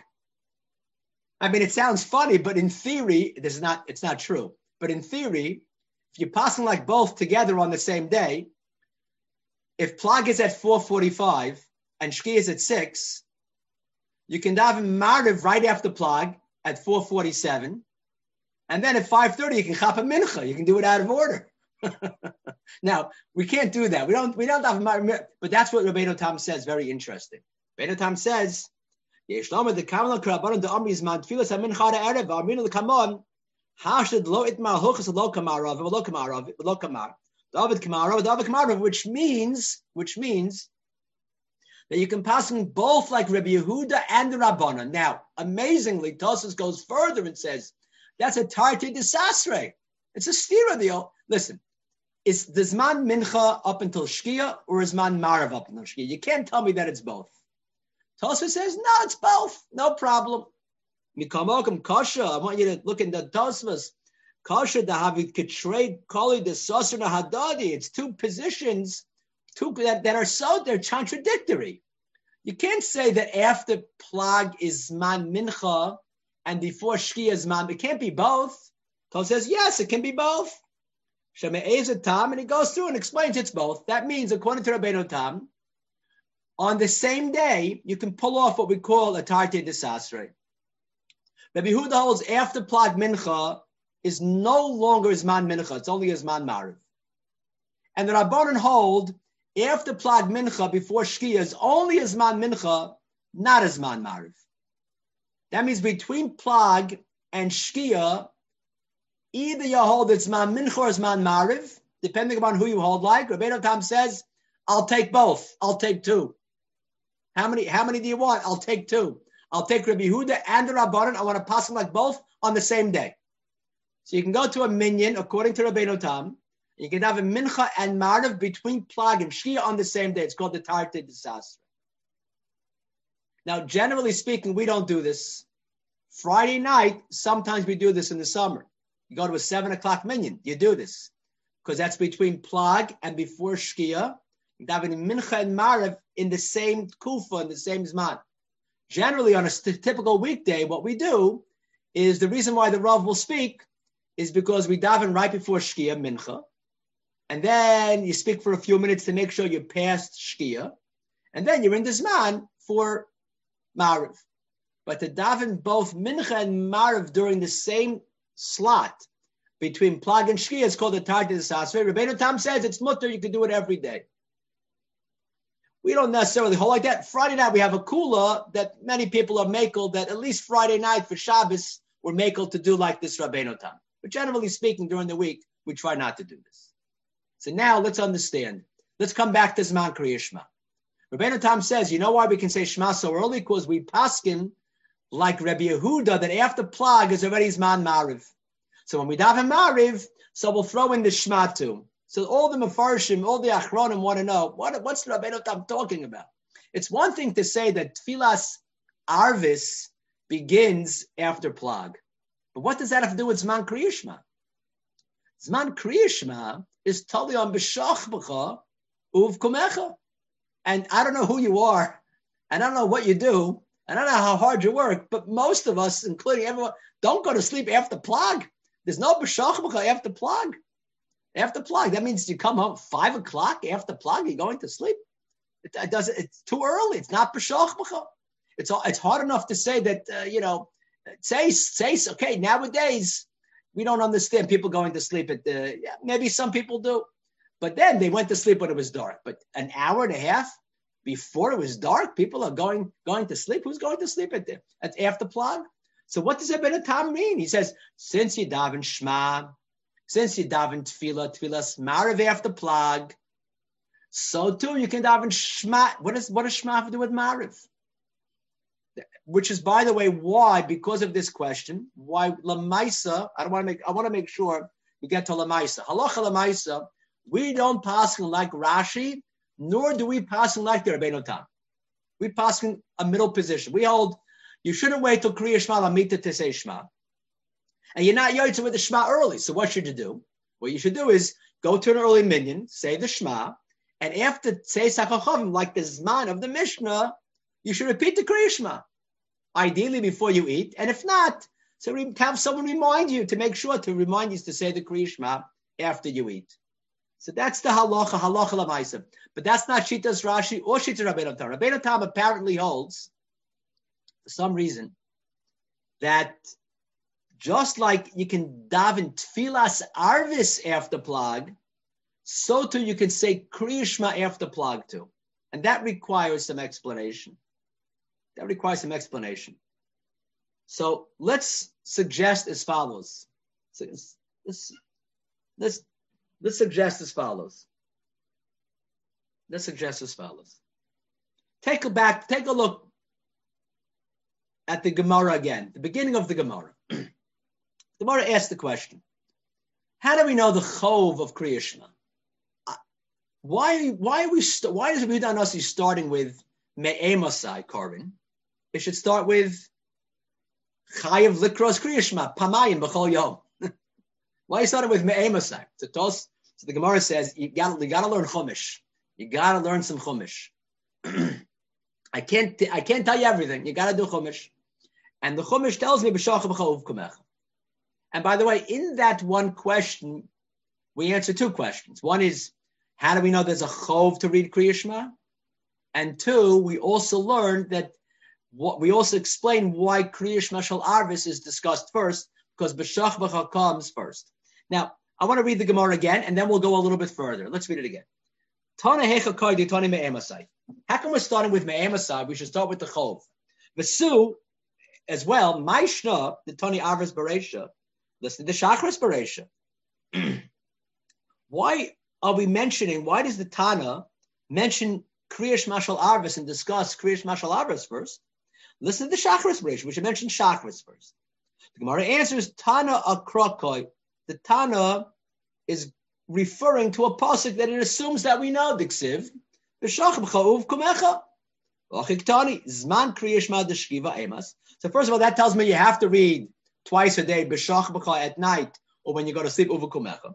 I mean, it sounds funny, but in theory, this is not. It's not true. But in theory, if you're passing like both together on the same day, if plag is at four forty-five and shkia is at six, you can daven mariv right after plag at four forty-seven, and then at five thirty you can chap a mincha. You can do it out of order. Now we can't do that. We don't. We don't have mariv, but that's what Rabbeinu Tam says. Very interesting. Rabbeinu Tam says, "Yeshlama the kamal karabanon the army is man tfilas hamincha erev arminu the kamon hashad lo itmar hochas lo kamarav lo kamarav lo kamar David kamarav David kamarav," which means which means that you can pass them both like Rabbi Yehuda and the Rabbanan. Now, amazingly, Tosfos goes further and says that's a tarti desasre. It's a stira deal. Listen, is the Zman Mincha up until Shkia or is Man Marav up until Shkia? You can't tell me that it's both. Tosfos says, no, it's both. No problem. Mikamokum Kasha, I want you to look in the Tosfos. Kasha Dahavit Ketrade Kali the Sasana Hadadi. It's two positions two that, that are so, they're contradictory. You can't say that after Plag is Zman Mincha and before Shkia is Man. It can't be both. Tosfos says, yes, it can be both. Sheme'ezet Tam, and he goes through and explains it's both. That means, according to Rabbeinu Tam, on the same day, you can pull off what we call a Tarte Desasre. Rabbi Yehuda holds after Plag Mincha is no longer Zman Mincha, it's only Zman Mariv. And the Rabbanan hold after Plag Mincha before Shkia is only Zman Mincha, not Zman Mariv. That means between Plag and Shkia, either you hold it's Zman Mincha or Zman Mariv, depending upon who you hold like. Rabbeinu Tam says, I'll take both. I'll take two. How many, how many do you want? I'll take two. I'll take Rabbi Yehuda and the Rabbanan. I want to pass them like both on the same day. So you can go to a minyan, according to Rabbeinu Tam. You can have a mincha and mariv between Plag and Shkia on the same day. It's called the Tarte Desasre. Now, generally speaking, we don't do this. Friday night, sometimes we do this in the summer. You go to a seven o'clock minyan, you do this. Because that's between Plag and before Shkia. You have a mincha and mariv in the same kufa, in the same zman. Generally, on a st- typical weekday, what we do is the reason why the Rav will speak is because we daven right before Shkia, mincha, and then you speak for a few minutes to make sure you're past Shkia, and then you're in the zman for mariv. But to daven both mincha and mariv during the same slot between Plag and Shkia is called a Tarte Desasre. Rabbeinu Tam says it's mutter, you can do it every day. We don't necessarily hold like that. Friday night, we have a kula that many people are makel that at least Friday night for Shabbos, we're makel to do like this Rabbeinu Tam. But generally speaking, during the week, we try not to do this. So now let's understand. Let's come back to Zman Kriya Shema. Rabbeinu Tam says, you know why we can say Shema so early? Because we paskin like Rabbi Yehuda that after Plag is already Zman Mariv. So when we daven Mariv, so we'll throw in the Shema too. So all the Mefarshim, all the Achronim want to know, what, what's the Rabbeinu Tam talking about? It's one thing to say that Tfilas Arvis begins after Plag. But what does that have to do with Zman Kriya Shema? Zman Kriya Shema is totally on B'shach B'cha Uv Kumecha. And I don't know who you are, and I don't know what you do, and I don't know how hard you work, but most of us, including everyone, don't go to sleep after Plag. There's no B'shach B'cha after Plag. After Plag, that means you come home five o'clock after Plag, you're going to sleep. It, it doesn't. It's too early. It's not B'shach B'cha. It's it's hard enough to say that uh, you know. Say say okay. Nowadays, we don't understand people going to sleep at the. Yeah, maybe some people do, but then they went to sleep when it was dark. But an hour and a half before it was dark, people are going going to sleep. Who's going to sleep at the at after Plag? So what does Rabbeinu Tam mean? He says since you daven Shema, since you daven Tefillah, Tefillas Mariv after Plag, so too you can daven Shema. What does what does Shema have to do with Mariv? Which is, by the way, why, because of this question, why Lamaisa, I don't want to make, I want to make sure we get to Lamaisa. Halacha Lamaisa, we don't pass like Rashi, nor do we pass like the Rabbeinu Tam. We pass in a middle position. We hold, you shouldn't wait till Kriya Shema Lamita to say Shema. And you're not yotze with the Shema early. So what should you do? What you should do is go to an early minyan, say the Shema, and after say Sakachavim, like the Zman of the Mishnah, you should repeat the Kriya Shema. Ideally before you eat, and if not, so have someone remind you to make sure to remind you to say the Kriya Shema after you eat. So that's the halacha, halacha l'maisa. But that's not Shitas Rashi or Shitas Rabbeinu Tam. Rabbeinu Tam apparently holds, for some reason, that just like you can daven Tfilas Arvis after Plag, so too you can say Kriya Shema after Plag too. And that requires some explanation. That requires some explanation. So let's suggest as follows. So let's, let's, let's suggest as follows. Let's suggest as follows. Take a back, take a look at the Gemara again, the beginning of the Gemara. The Gemara asked the question, how do we know the chov of Kriya Shema? Why, why are we, st- why is Rabbi Yehuda Hanasi starting with Me'emasai, Corvin? It should start with Chayav Likros Kriya Shema, Pamayim B'chol Yom. Why are you starting with Me'emasai? So, tos, so the Gemara says, you got you to learn Chumash. You got to learn some Chumash. I can't I can't tell you everything. You got to do Chumash. And the Chumash tells me, B'shach B'chol Kumecha. And by the way, in that one question, we answer two questions. One is, how do we know there's a chov to read Kriya Shema? And two, we also learned that what we also explain why Kriya Shema Shel Arvis is discussed first, because B'shach B'cha comes first. Now, I want to read the Gemara again, and then we'll go a little bit further. Let's read it again. Tana Hecha Koidi Tani Me'emasai. How come we're starting with Me'emasai? We should start with the chov. V'su, as well, Maishna, the Tani Arvis Bereisha, listen to the Shachris Bereisha. Why are we mentioning, why does the Tana mention Kriya Shema Shel Arvis and discuss Kriya Shema Shel Arvis first? Listen to the Shachris Bereisha. We should mention Shachris first. The Gemara answers Tana Akrokoi. The Tana is referring to a pasuk that it assumes that we know the Ksiv. B'shach b'chauv kumecha. V'achiktani zman Kriya Shema d'shkiva emas. So first of all, that tells me you have to read twice a day B'shach b'cha at night or when you go to sleep uva kumecha.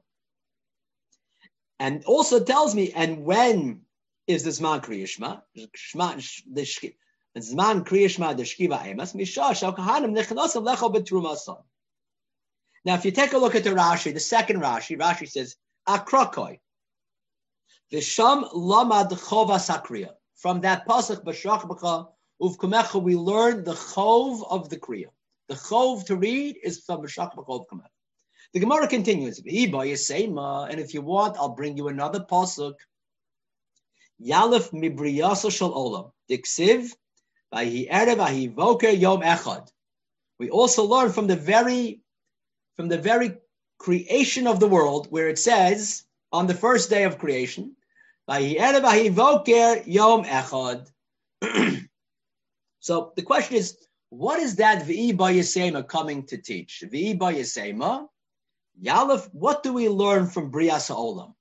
And also tells me, and when is the Zman Kriya Shema? Shema the Zman Kriya Shema the Shkiva Emas Misha Shal Kahanim Nechnasim Lecho Betrumason. Now, if you take a look at the Rashi, the second Rashi, Rashi says Akrokoi V'Sham Lamad Chova Sakriya. From that pasuk B'Shach B'Cha Uvkumecha, we learn the chov of the kriya. The chov to read is from B'Shach B'Cha Uvkumecha. The Gemara continues, and if you want, I'll bring you another pasuk. Yalef mibriyaso shel olam. Diksiv, vahi erev, vahi voker yom echad. We also learn from the very, from the very creation of the world, where it says on the first day of creation, Yom Echad. So the question is, what is that V'i Bayisema coming to teach? V'i Bayisema, Yalef, what do we learn from Brias HaOlam?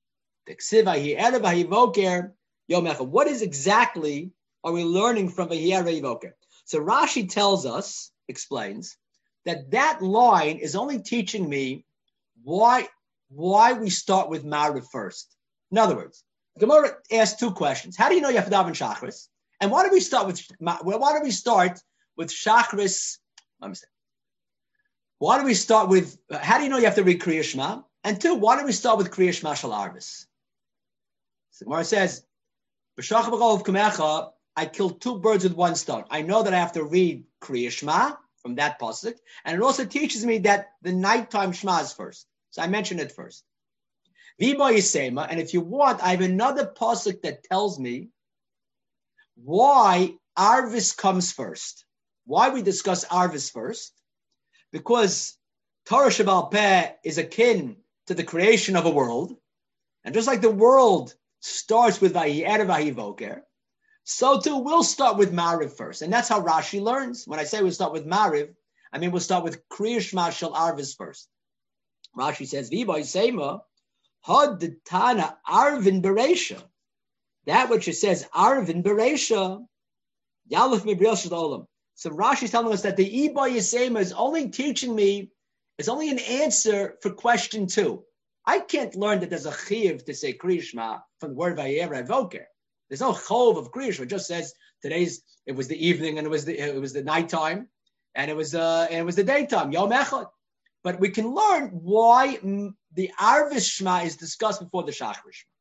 What is exactly are we learning from V'hi Voker? So Rashi tells us, explains, that that line is only teaching me why, why we start with Ma'ariv first. In other words, Gemara asks two questions. How do you know you have to daven Shachris? And why do we start with why do we start with Shachris? Let me say. Why do we start with? How do you know you have to read Kriya Shema? And two, why do we start with Kriya Shema Shal Arvis? So Gemara says, "B'shach b'chol v'kumecha." I killed two birds with one stone. I know that I have to read Kriya Shema from that pasuk, and it also teaches me that the nighttime Shema is first. So I mentioned it first. V'bo Yisema, and if you want, I have another pasuk that tells me why Arvis comes first. Why we discuss Arvis first? Because Torah Sheba'al Peh is akin to the creation of a world, and just like the world starts with Vayi Erev Vayi Voker, so too we'll start with Ma'ariv first, and that's how Rashi learns. When I say we start with Ma'ariv, I mean we'll start with Kriya Shema Shel Arvis first. Rashi says, "V'bo Yisema Had Tana Arvin Bereisha." That which it says Arvin Bereisha, Yalef Mibriel Shel Olam. So Rashi is telling us that the Iba Yisema is only teaching me, it's only an answer for question two. I can't learn that there's a chiv to say Kriya Shema from the word Vayerev Voker. There's no chov of Kriya Shema. It just says today's, it was the evening and it was the it was the nighttime and it was uh and it was the daytime, Yom Echad. But we can learn why the Arvis Shema is discussed before the Shachar Shema.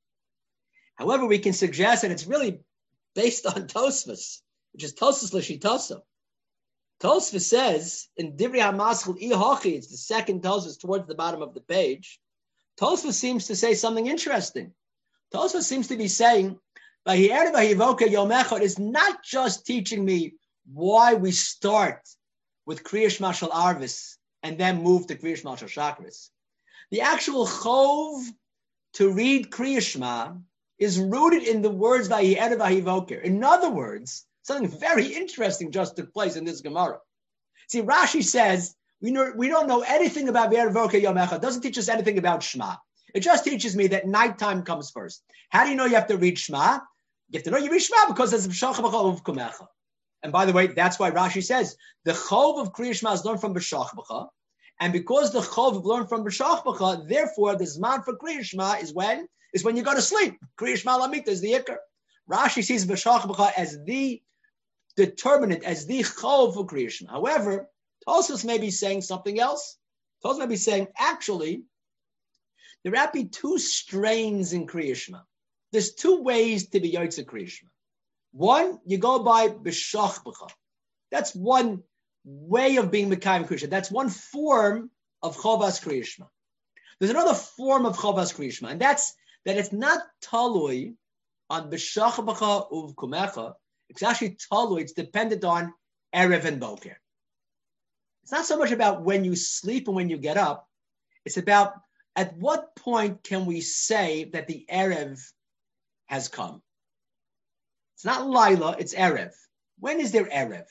However, we can suggest that it's really based on Tosfos, which is Tosfos L'Shitasa. Tosfos says in Divrei HaMaschil Ihachi, it's the second Tosfos towards the bottom of the page. Tosfos seems to say something interesting. Tosfos seems to be saying Vahi'er Vahivoka Yom Echad is not just teaching me why we start with Kriya Shema Shel Arvis and then move to Kriya Shema Shel Shachris. The actual chov to read Kriya Shema is rooted in the words Vahi'er Vahivoker. In other words, something very interesting just took place in this Gemara. See, Rashi says we know we don't know anything about Vahi'er Vahivoker Yom Echad. It doesn't teach us anything about Shema. It just teaches me that nighttime comes first. How do you know you have to read Shema? You have to know you read Shema because there's B'shach b'cha uvkumecha. And by the way, that's why Rashi says the chov of Kriya Shema is learned from B'shach b'cha. And because the chov learned from B'shach b'cha, therefore the zman for Kriya Shema is when? Is when you go to sleep. Kriya Shema Lamita is the ikar. Rashi sees B'shach b'cha as the determinant, as the chov for Kriya Shema. However, Tosfos may be saying something else. Tosfos may be saying, actually, there might be two strains in Kriya Shema. There's two ways to be Yotze Kriya Shema. One, you go by B'shach b'cha. That's one way of being Mekayim Kriya Shema. That's one form of Chovas Kriya Shema. There's another form of Chovas Kriya Shema, and that's that it's not talui on B'shach b'cha uvkumecha. It's actually talui. It's dependent on Erev and Boker. It's not so much about when you sleep and when you get up. It's about at what point can we say that the Erev has come? It's not Laila, it's Erev. When is there Erev?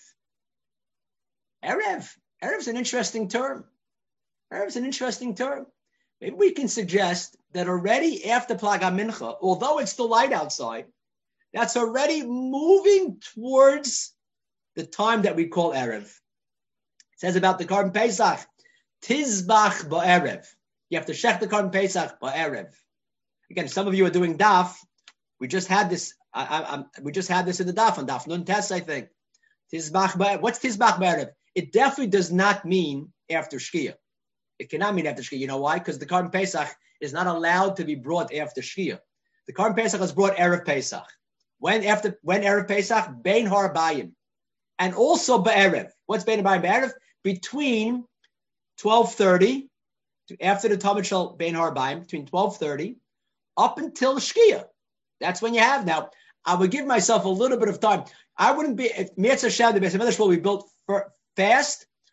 Erev. Erev is an interesting term. Erev is an interesting term. Maybe we can suggest that already after Plag HaMincha, although it's still light outside, that's already moving towards the time that we call Erev. It says about the Korban Pesach, Tizbach ba'erev. You have to shech the Korban Pesach ba'erev. Again, some of you are doing daf. We just had this. I, I, I, we just had this in the daf on daf Nun Tes, I think. Tizbach ba'erev. What's Tizbach ba'erev? It definitely does not mean after Shkia. It cannot mean after Shkia. You know why? Because the Korban Pesach is not allowed to be brought after Shkia. The Korban Pesach is brought Erev Pesach. When after when Erev Pesach? Bein Har Bayim. And also ba'erev. What's Bein Har Bayim ba'erev? Between twelve thirty, after the Talmud Shel Bein Har Bayim, between twelve thirty up until Shkia. That's when you have. Now, I would give myself a little bit of time. I wouldn't be, if Mitzvah Shem, the Beis HaMikdash will be built for, fast,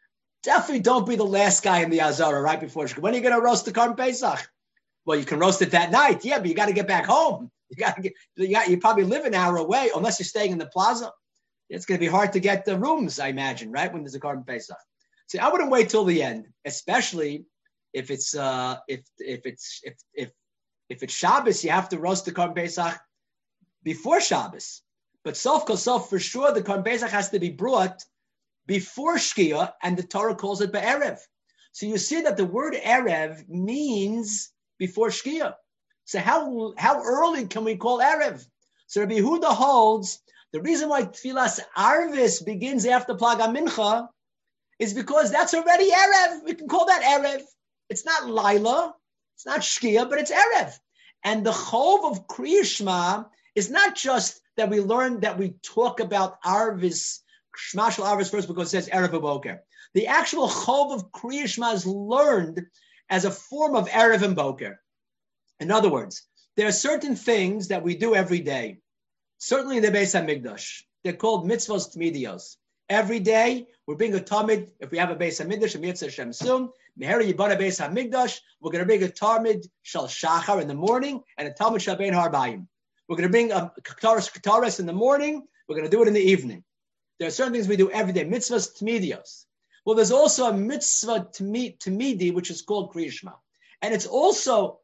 definitely don't be the last guy in the Azara right before Shkia. When are you going to roast the Korban Pesach? Well, you can roast it that night, yeah, but you got to get back home. You got to get. You, got, you probably live an hour away, unless you're staying in the plaza. It's going to be hard to get the rooms, I imagine, right? When there's a Korban Pesach. See, I wouldn't wait till the end, especially if it's uh, if if it's if if if it's Shabbos, you have to roast the Korban Pesach before Shabbos. But sof kol sof, for sure, the Korban Pesach has to be brought before Shkia, and the Torah calls it be'erev. So you see that the word erev means before Shkia. So how how early can we call erev? So Rabbi Yehuda holds the reason why Tfilas Arvis begins after Plaga Mincha is because that's already erev. We can call that erev. It's not Laila, it's not Shkia, but it's erev. And the chov of Kriya Shema is not just that we learn that we talk about Arvis, Shema Shel Arvis first because it says erev u'boker. The actual chov of Kriya Shema is learned as a form of erev and boker. In other words, there are certain things that we do every day. Certainly in the Beis HaMikdash, they're called mitzvos tmidios. Every day, we're bringing a tamid. If we have a Beis HaMikdash, a mitzvah Shem Sum, Meheri Yibana Beis HaMikdash, we're going to bring a tamid shal shachar in the morning and a tamid shal bein harbayim. We're going to bring a kataras kataras in the morning. We're going to do it in the evening. There are certain things we do every day. Mitzvahs tmidios. Well, there's also a mitzvah tmidi, which is called Kriya Shema. And it's also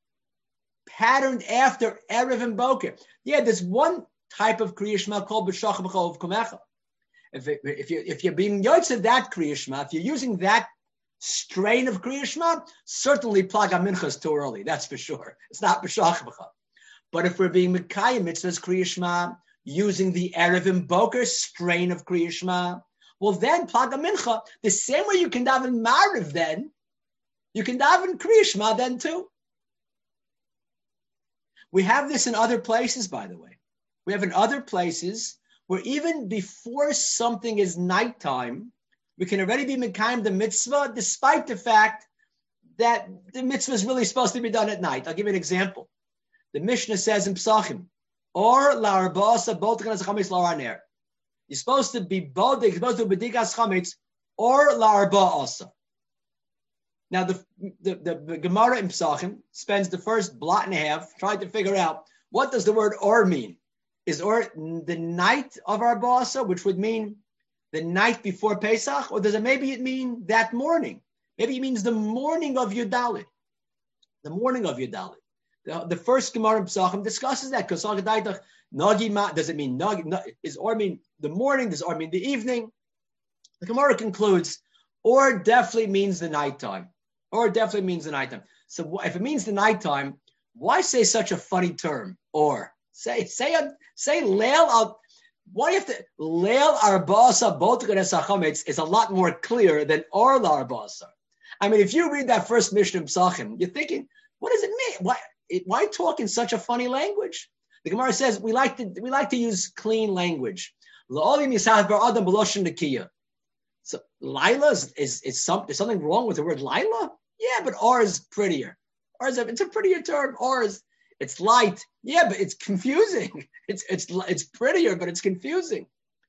patterned after Erev and Boker. Yeah, there's one type of Kriya Shema called B'shach B'chol Kumecha. If, if, you, if you're being yotze that Kriya Shema, if you're using that strain of Kriya Shema, certainly Plaga Mincha is too early, that's for sure. It's not B'shach B'chol. But if we're being Mekayim mitzvahs Kriya Shema, using the Erev and Boker strain of Kriya Shema, well then Plaga Mincha, the same way you can daven Mariv then, you can daven Kriya Shema then too. We have this in other places, by the way. We have in other places where even before something is nighttime, we can already be mekayim the mitzvah, despite the fact that the mitzvah is really supposed to be done at night. I'll give you an example. The Mishnah says in Psachim, or la'arba'asa boltikas chametz la'araner. You're supposed to be bodig, you're supposed to be bedikas chametz, or la'arba'asa. Now, the, the, the, the Gemara in Psachim spends the first blot and a half trying to figure out what does the word or mean. Is or the night of Arba'asa, which would mean the night before Pesach, or does it maybe it mean that morning? Maybe it means the morning of Yudalit. The morning of Yudalit. The, the first Gemara in Psachim discusses that. Does it mean nagi? Is or mean the morning? Does or mean the evening? The Gemara concludes, or definitely means the nighttime. Or definitely means the nighttime. So if it means the nighttime, why say such a funny term? Or say say say leil al. Why do you have to leil arbasa botkades hachametz is a lot more clear than or la arbasa. I mean, if you read that first Mishnah Psachim, you're thinking, what does it mean? Why why talk in such a funny language? The Gemara says we like to we like to use clean language. So Lila is, is, is some, is something wrong with the word Lila? Yeah, but or is prettier. Or is a, it's a prettier term. Or is it's light. Yeah, but it's confusing. It's it's it's prettier, but it's confusing.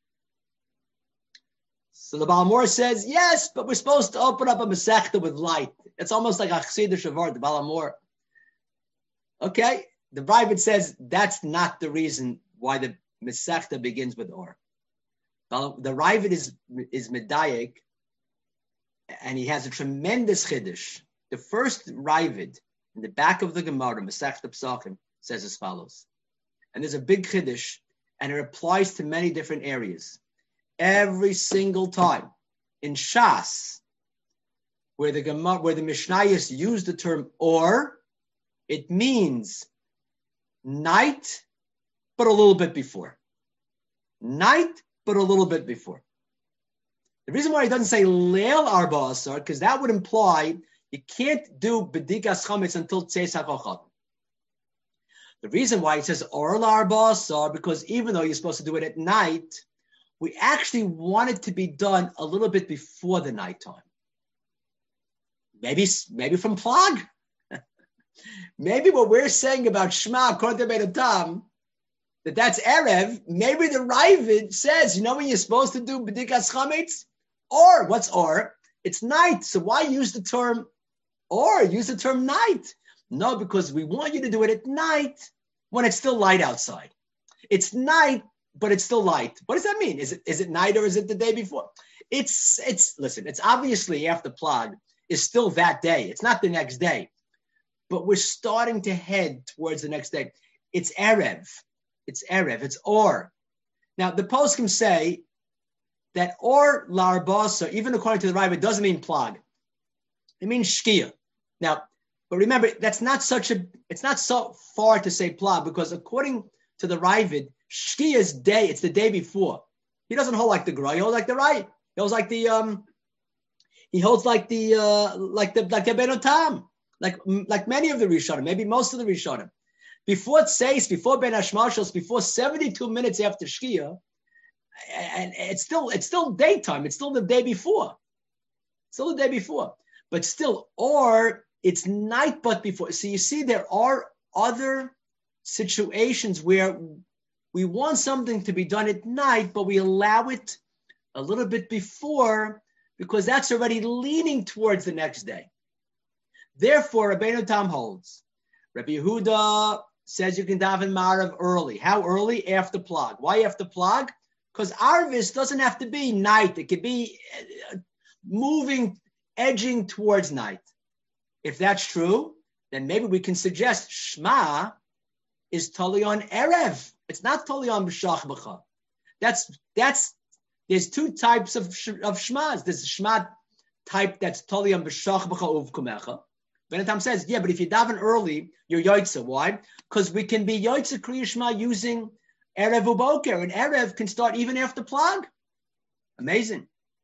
So the Balamor says, yes, but we're supposed to open up a Masechta with light. It's almost like a Chassidish Avar, the Balamor. Okay, the Ravid says that's not the reason why the Masechta begins with or. The Ravid is is Medayik, and he has a tremendous chiddush. The first Ravid in the back of the Gemara, Masechta Psachim, says as follows, and there's a big chiddush, and it applies to many different areas. Every single time in Shas, where the Gemara, where the Mishnayos use the term or, it means night, but a little bit before. Night, but a little bit before. The reason why he doesn't say Leil Arba Asar, because that would imply you can't do Bedikas Chametz until Tzeis HaKochad. The reason why it says Or Arba Asar, because even though you're supposed to do it at night, we actually want it to be done a little bit before the nighttime. Maybe, maybe from Plag. Maybe what we're saying about Shema, according to Beit Tam, that that's Erev, maybe the Ravid says, you know when you're supposed to do B'dikas Chametz? Or, what's or? It's night. So why use the term or? Use the term night. No, because we want you to do it at night when it's still light outside. It's night, but it's still light. What does that mean? Is it is it night or is it the day before? It's, it's listen, it's obviously after Plag is still that day. It's not the next day. But we're starting to head towards the next day. It's Erev. It's Erev. It's Or. Now, the poskim say that Or Larbasa, even according to the Ravid, doesn't mean Plag. It means Shkia. Now, but remember, that's not such a, it's not so far to say Plag, because according to the Ravid, Shkia's day, it's the day before. He doesn't hold like the Gra, he holds like the right. He holds like the, um, he holds like the, uh, like the, like the Benotam. Like, like many of the Rishonim, maybe most of the Rishonim. Before Tseis, before Ben Hashmashos, before seventy-two minutes after Shkia, and it's still it's still daytime. It's still the day before. Still the day before. But still, or it's night but before. So you see, there are other situations where we want something to be done at night, but we allow it a little bit before because that's already leaning towards the next day. Therefore, Rabbeinu Tam holds. Rabbi Yehuda says you can daven Marav early. How early? After Plag. Why after Plag? Because Arvis doesn't have to be night. It could be moving, edging towards night. If that's true, then maybe we can suggest Shema is Tali on Erev. It's not Tali on B'Shach B'cha. That's, that's, there's two types of, of Shmas. There's a Shema type that's Tali on B'Shach B'cha Uvkumecha. Benatam says, yeah, but if you daven early, you're Yoitza. Why? Because we can be Yoitza Kriya Shema using Erev Uboker, and Erev can start even after Plag. Amazing.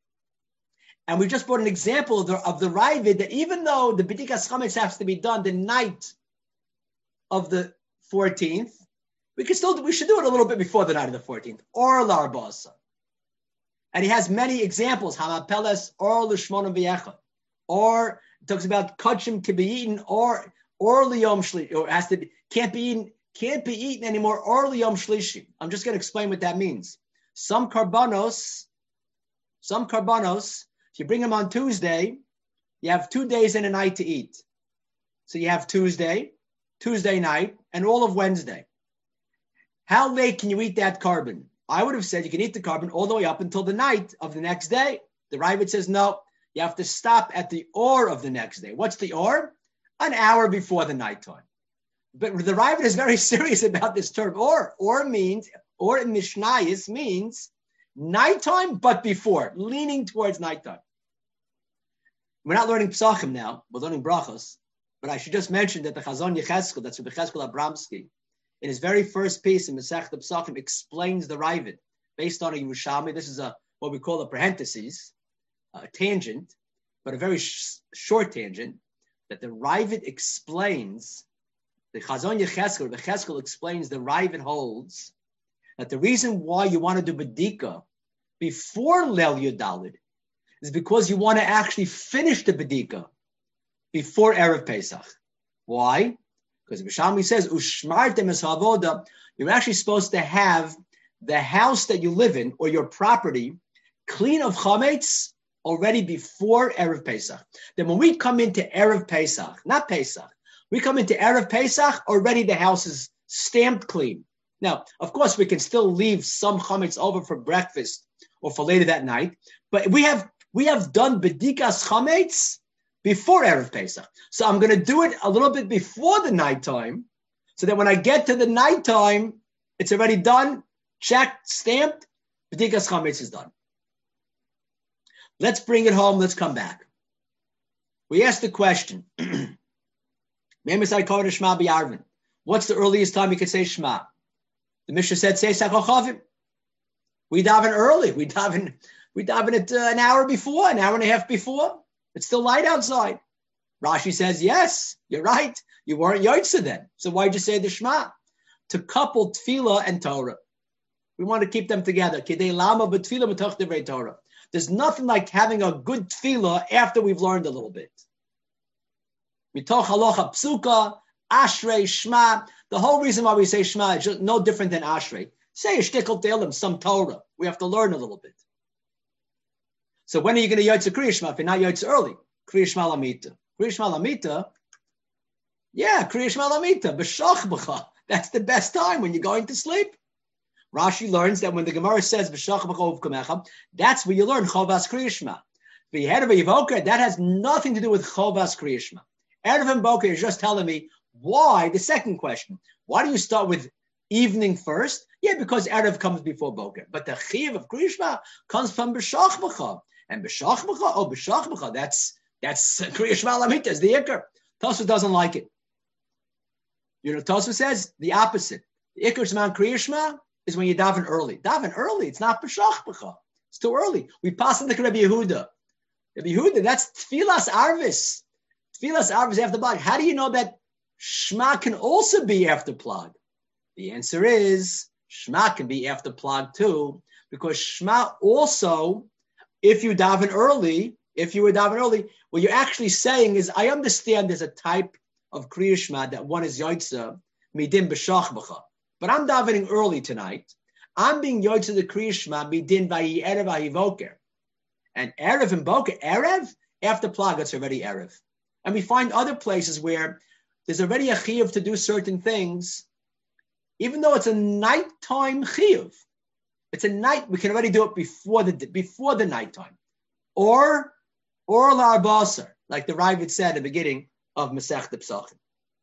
And we just brought an example of the, of the Ravid that even though the B'dikas Chametz has to be done the night of the fourteenth, we can still, we should do it a little bit before the night of the fourteenth, or Larbasa. And he has many examples, Hamapeles, or Lishmon V'yecha, or talks about kachim can be eaten or or liyom shlishi, or has to be, can't be eaten, can't be eaten anymore or liyom shlishi. I'm just going to explain what that means. Some karbanos, some karbanos, if you bring them on Tuesday, you have two days and a night to eat. So you have Tuesday, Tuesday night, and all of Wednesday. How late can you eat that carbon? I would have said you can eat the carbon all the way up until the night of the next day. The Ravid says no. You have to stop at the or of the next day. What's the or? An hour before the nighttime. But the Ravid is very serious about this term. Or, or means, or in Mishnayos means nighttime, but before, leaning towards nighttime. We're not learning Psachim now. We're learning Brachos. But I should just mention that the Chazon Yecheskel, that's Rabbi Cheskel Abramsky, in his very first piece in Masechet Psachim, explains the Ravid based on a Yerushalmi. This is a what we call a parenthesis. A tangent, but a very sh- short tangent, that the Ravid explains, the Chazon Yecheskel, the Cheskel explains, the Ravid holds that the reason why you want to do Bedika before Leil Yudalid is because you want to actually finish the Bedika before Erev Pesach. Why? Because B'Shalmi says, Ushmartem es havoda, you're actually supposed to have the house that you live in or your property clean of chametz already before Erev Pesach. Then when we come into Erev Pesach, not Pesach, we come into Erev Pesach, already the house is stamped clean. Now, of course, we can still leave some chametz over for breakfast or for later that night, but we have we have done bedikas chametz before Erev Pesach. So I'm going to do it a little bit before the nighttime, so that when I get to the nighttime, it's already done, checked, stamped, bedikas chametz is done. Let's bring it home. Let's come back. We asked the question, what's the earliest time you could say Shema? The Mishnah said, say Sakochavim. We daven early. We daven, we daven it uh, an hour before, an hour and a half before. It's still light outside. Rashi says, yes, you're right. You weren't Yoitza then. So why'd you say the Shema? To couple Tefillah and Torah. We want to keep them together. Kidei lama b'tefillah b'toch divrei Torah. There's nothing like having a good tefillah after we've learned a little bit. Mitoch halacha psuka, ashrei, shema. The whole reason why we say shema is just no different than ashrei. Say a shtickle te'elim, some Torah. We have to learn a little bit. So when are you going to Yotze Kriya Shema if you're not Yotze early? Kriya Shema Lamita. Kriya Shema Lamita, yeah, Kriya Shema Lamita, B'shach b'cha. That's the best time when you're going to sleep. Rashi learns that when the Gemara says B'shach b'cha uvkamecha, that's where you learn Chovas Kriya Shema. That has nothing to do with Chovas Kriya Shema. Erev and Boker is just telling me why. The second question: why do you start with evening first? Yeah, because Erev comes before Boker. But the Chiyuv of Kriya Shema comes from B'shach b'cha. And B'shach b'cha, oh, B'shach b'cha, that's that's Kriya Shema Lamita, is the Iker. Tosfos doesn't like it. You know, Tosfos says the opposite. The Iker Zman Kriya Shema is when you daven early. Daven early, it's not B'shach b'cha. It's too early. We pass on the Rabbi Yehuda. Rabbi Yehuda, that's Tfilas Arvis. Tfilas Arvis after Plag. How do you know that Shema can also be after Plag? The answer is Shema can be after Plag too, because Shema also, if you daven early, if you were daven early, what you're actually saying is, I understand there's a type of Kriya Shema that one is Yotze, Midin B'shach b'cha. But I'm davening early tonight. I'm being Yotze the Kriya Shema, Midin Vayi Erev Vayi Voker. And Erev and Boker, Erev, after Plag, it's already Erev. And we find other places where there's already a chiyuv to do certain things, even though it's a nighttime chiyuv. It's a night, we can already do it before the before the nighttime. Or, or la'arbasar, like the Ravid said at the beginning of Masech Psachim.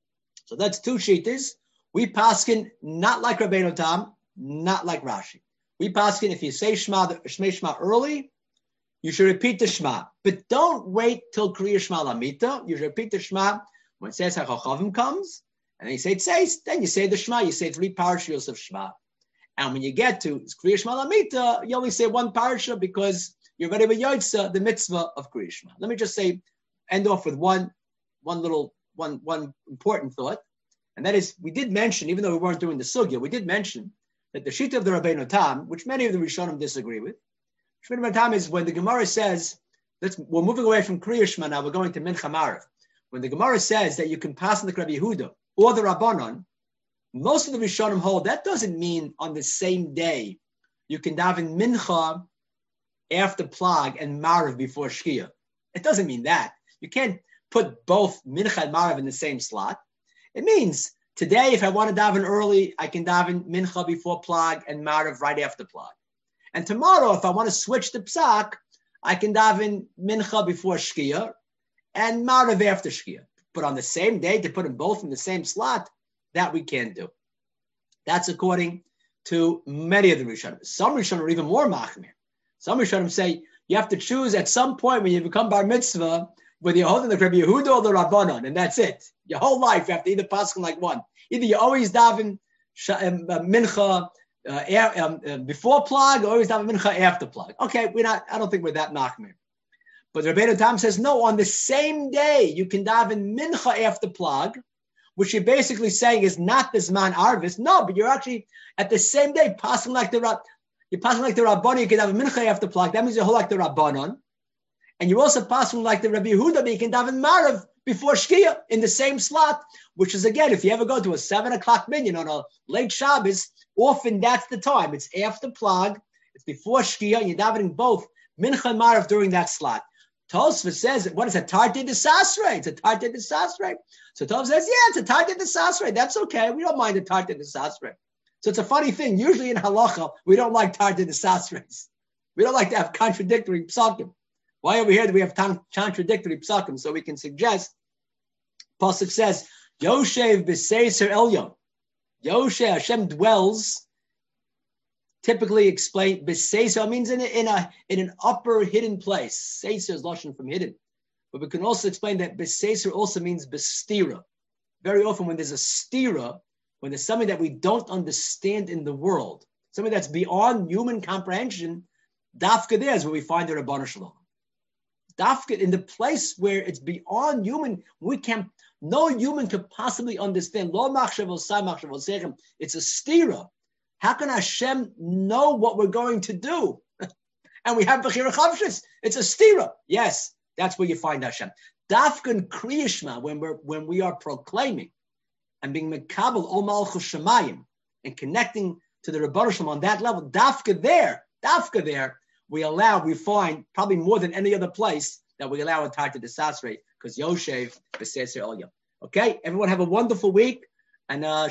So that's two shittas. We paskin not like Rabbeinu Tam, not like Rashi. We paskin, if you say Shema, Shema, Shema early, you should repeat the Shema, but don't wait till Kriya Shema Lamita. You should repeat the Shema when Tzeis HaChachavim comes, and then you say Tzeis, then you say the Shema. You say three parashiyos of Shema. And when you get to Kriya Shema Lamita, you only say one parasha because you're ready with Yotze, the mitzvah of Kriya Shema. Let me just say, end off with one, one little, one, one important thought, and that is, we did mention, even though we weren't doing the sugya, we did mention that the shita of the Rabbeinu Tam, which many of the Rishonim disagree with, Shmini Tam is when the Gemara says, let's, we're moving away from Kriya Shema now, we're going to Mincha Marav. When the Gemara says that you can pass on the Rabbi Yehuda or the Rabbanon, most of the Rishonim hold that doesn't mean on the same day you can daven Mincha after Plag and Marav before Shkia. It doesn't mean that. You can't put both Mincha and Marav in the same slot. It means today, if I want to daven early, I can daven Mincha before Plag and Marav right after Plag. And tomorrow, if I want to switch the psak, I can daven mincha before shkia and marav after shkia. But on the same day, to put them both in the same slot, that we can't do. That's according to many of the Rishonim. Some Rishonim are even more machmir. Some Rishonim say you have to choose at some point when you become bar mitzvah whether you're holding the Rabbi Yehuda or the Rabbanon, and that's it. Your whole life you have to either pass like one. Either you always daven um, uh, mincha Uh, um, uh, before Plag, or always daven mincha after Plag. Okay, we're not. I don't think we're that machmir. But Rabbeinu Tam says no. On the same day, you can daven mincha after Plag, which you're basically saying is not the Zman Arvis. No, but you're actually at the same day passing like the you're passing like the Rabbanon. You can daven mincha after Plag. That means you hold like the Rabbanon, and you're also passing like the Rabbi Yehuda. But you can daven Marav before Shkia in the same slot. Which is again, if you ever go to a seven o'clock minyan on a late Shabbos, often that's the time. It's after Plag, it's before Shkia, and you're davening both Mincha and Marav during that slot. Tosfos says, what is a Tartei de Sasrei? It's a Tartei de Sasrei. So Tosfos says, yeah, it's a Tartei de Sasrei. That's okay. We don't mind a Tartei de Sasrei. So it's a funny thing. Usually in Halacha, we don't like Tartei de Sasreis. We don't like to have contradictory psakim. Why over here do we have contradictory psakim? So we can suggest, Pasuk says, Yoshev b'seiser elyon. Yoshev, Hashem dwells, typically explained, b'seiser means in a, in a in an upper hidden place. Seiser is lashon from hidden. But we can also explain that b'seiser also means b'stira. Very often when there's a stira, when there's something that we don't understand in the world, something that's beyond human comprehension, dafka there is where we find the Rabbanu Shalom. Dafka, in the place where it's beyond human, we can't, no human could possibly understand. Lo machshav osai machshav osechem. It's a stira. How can Hashem know what we're going to do? And we have Bechira Chavshis. It's a stira. Yes, that's where you find Hashem. Dafkan Kriya Shema, when we're when we are proclaiming and being mekabel ol malchus shemayim and connecting to the Rebbeinu Shalom on that level, dafka there, dafka there, we allow, we find probably more than any other place that we allow a Tarta de Sasre, because Yoshev B'Seser Elya. Okay, everyone have a wonderful week, and uh,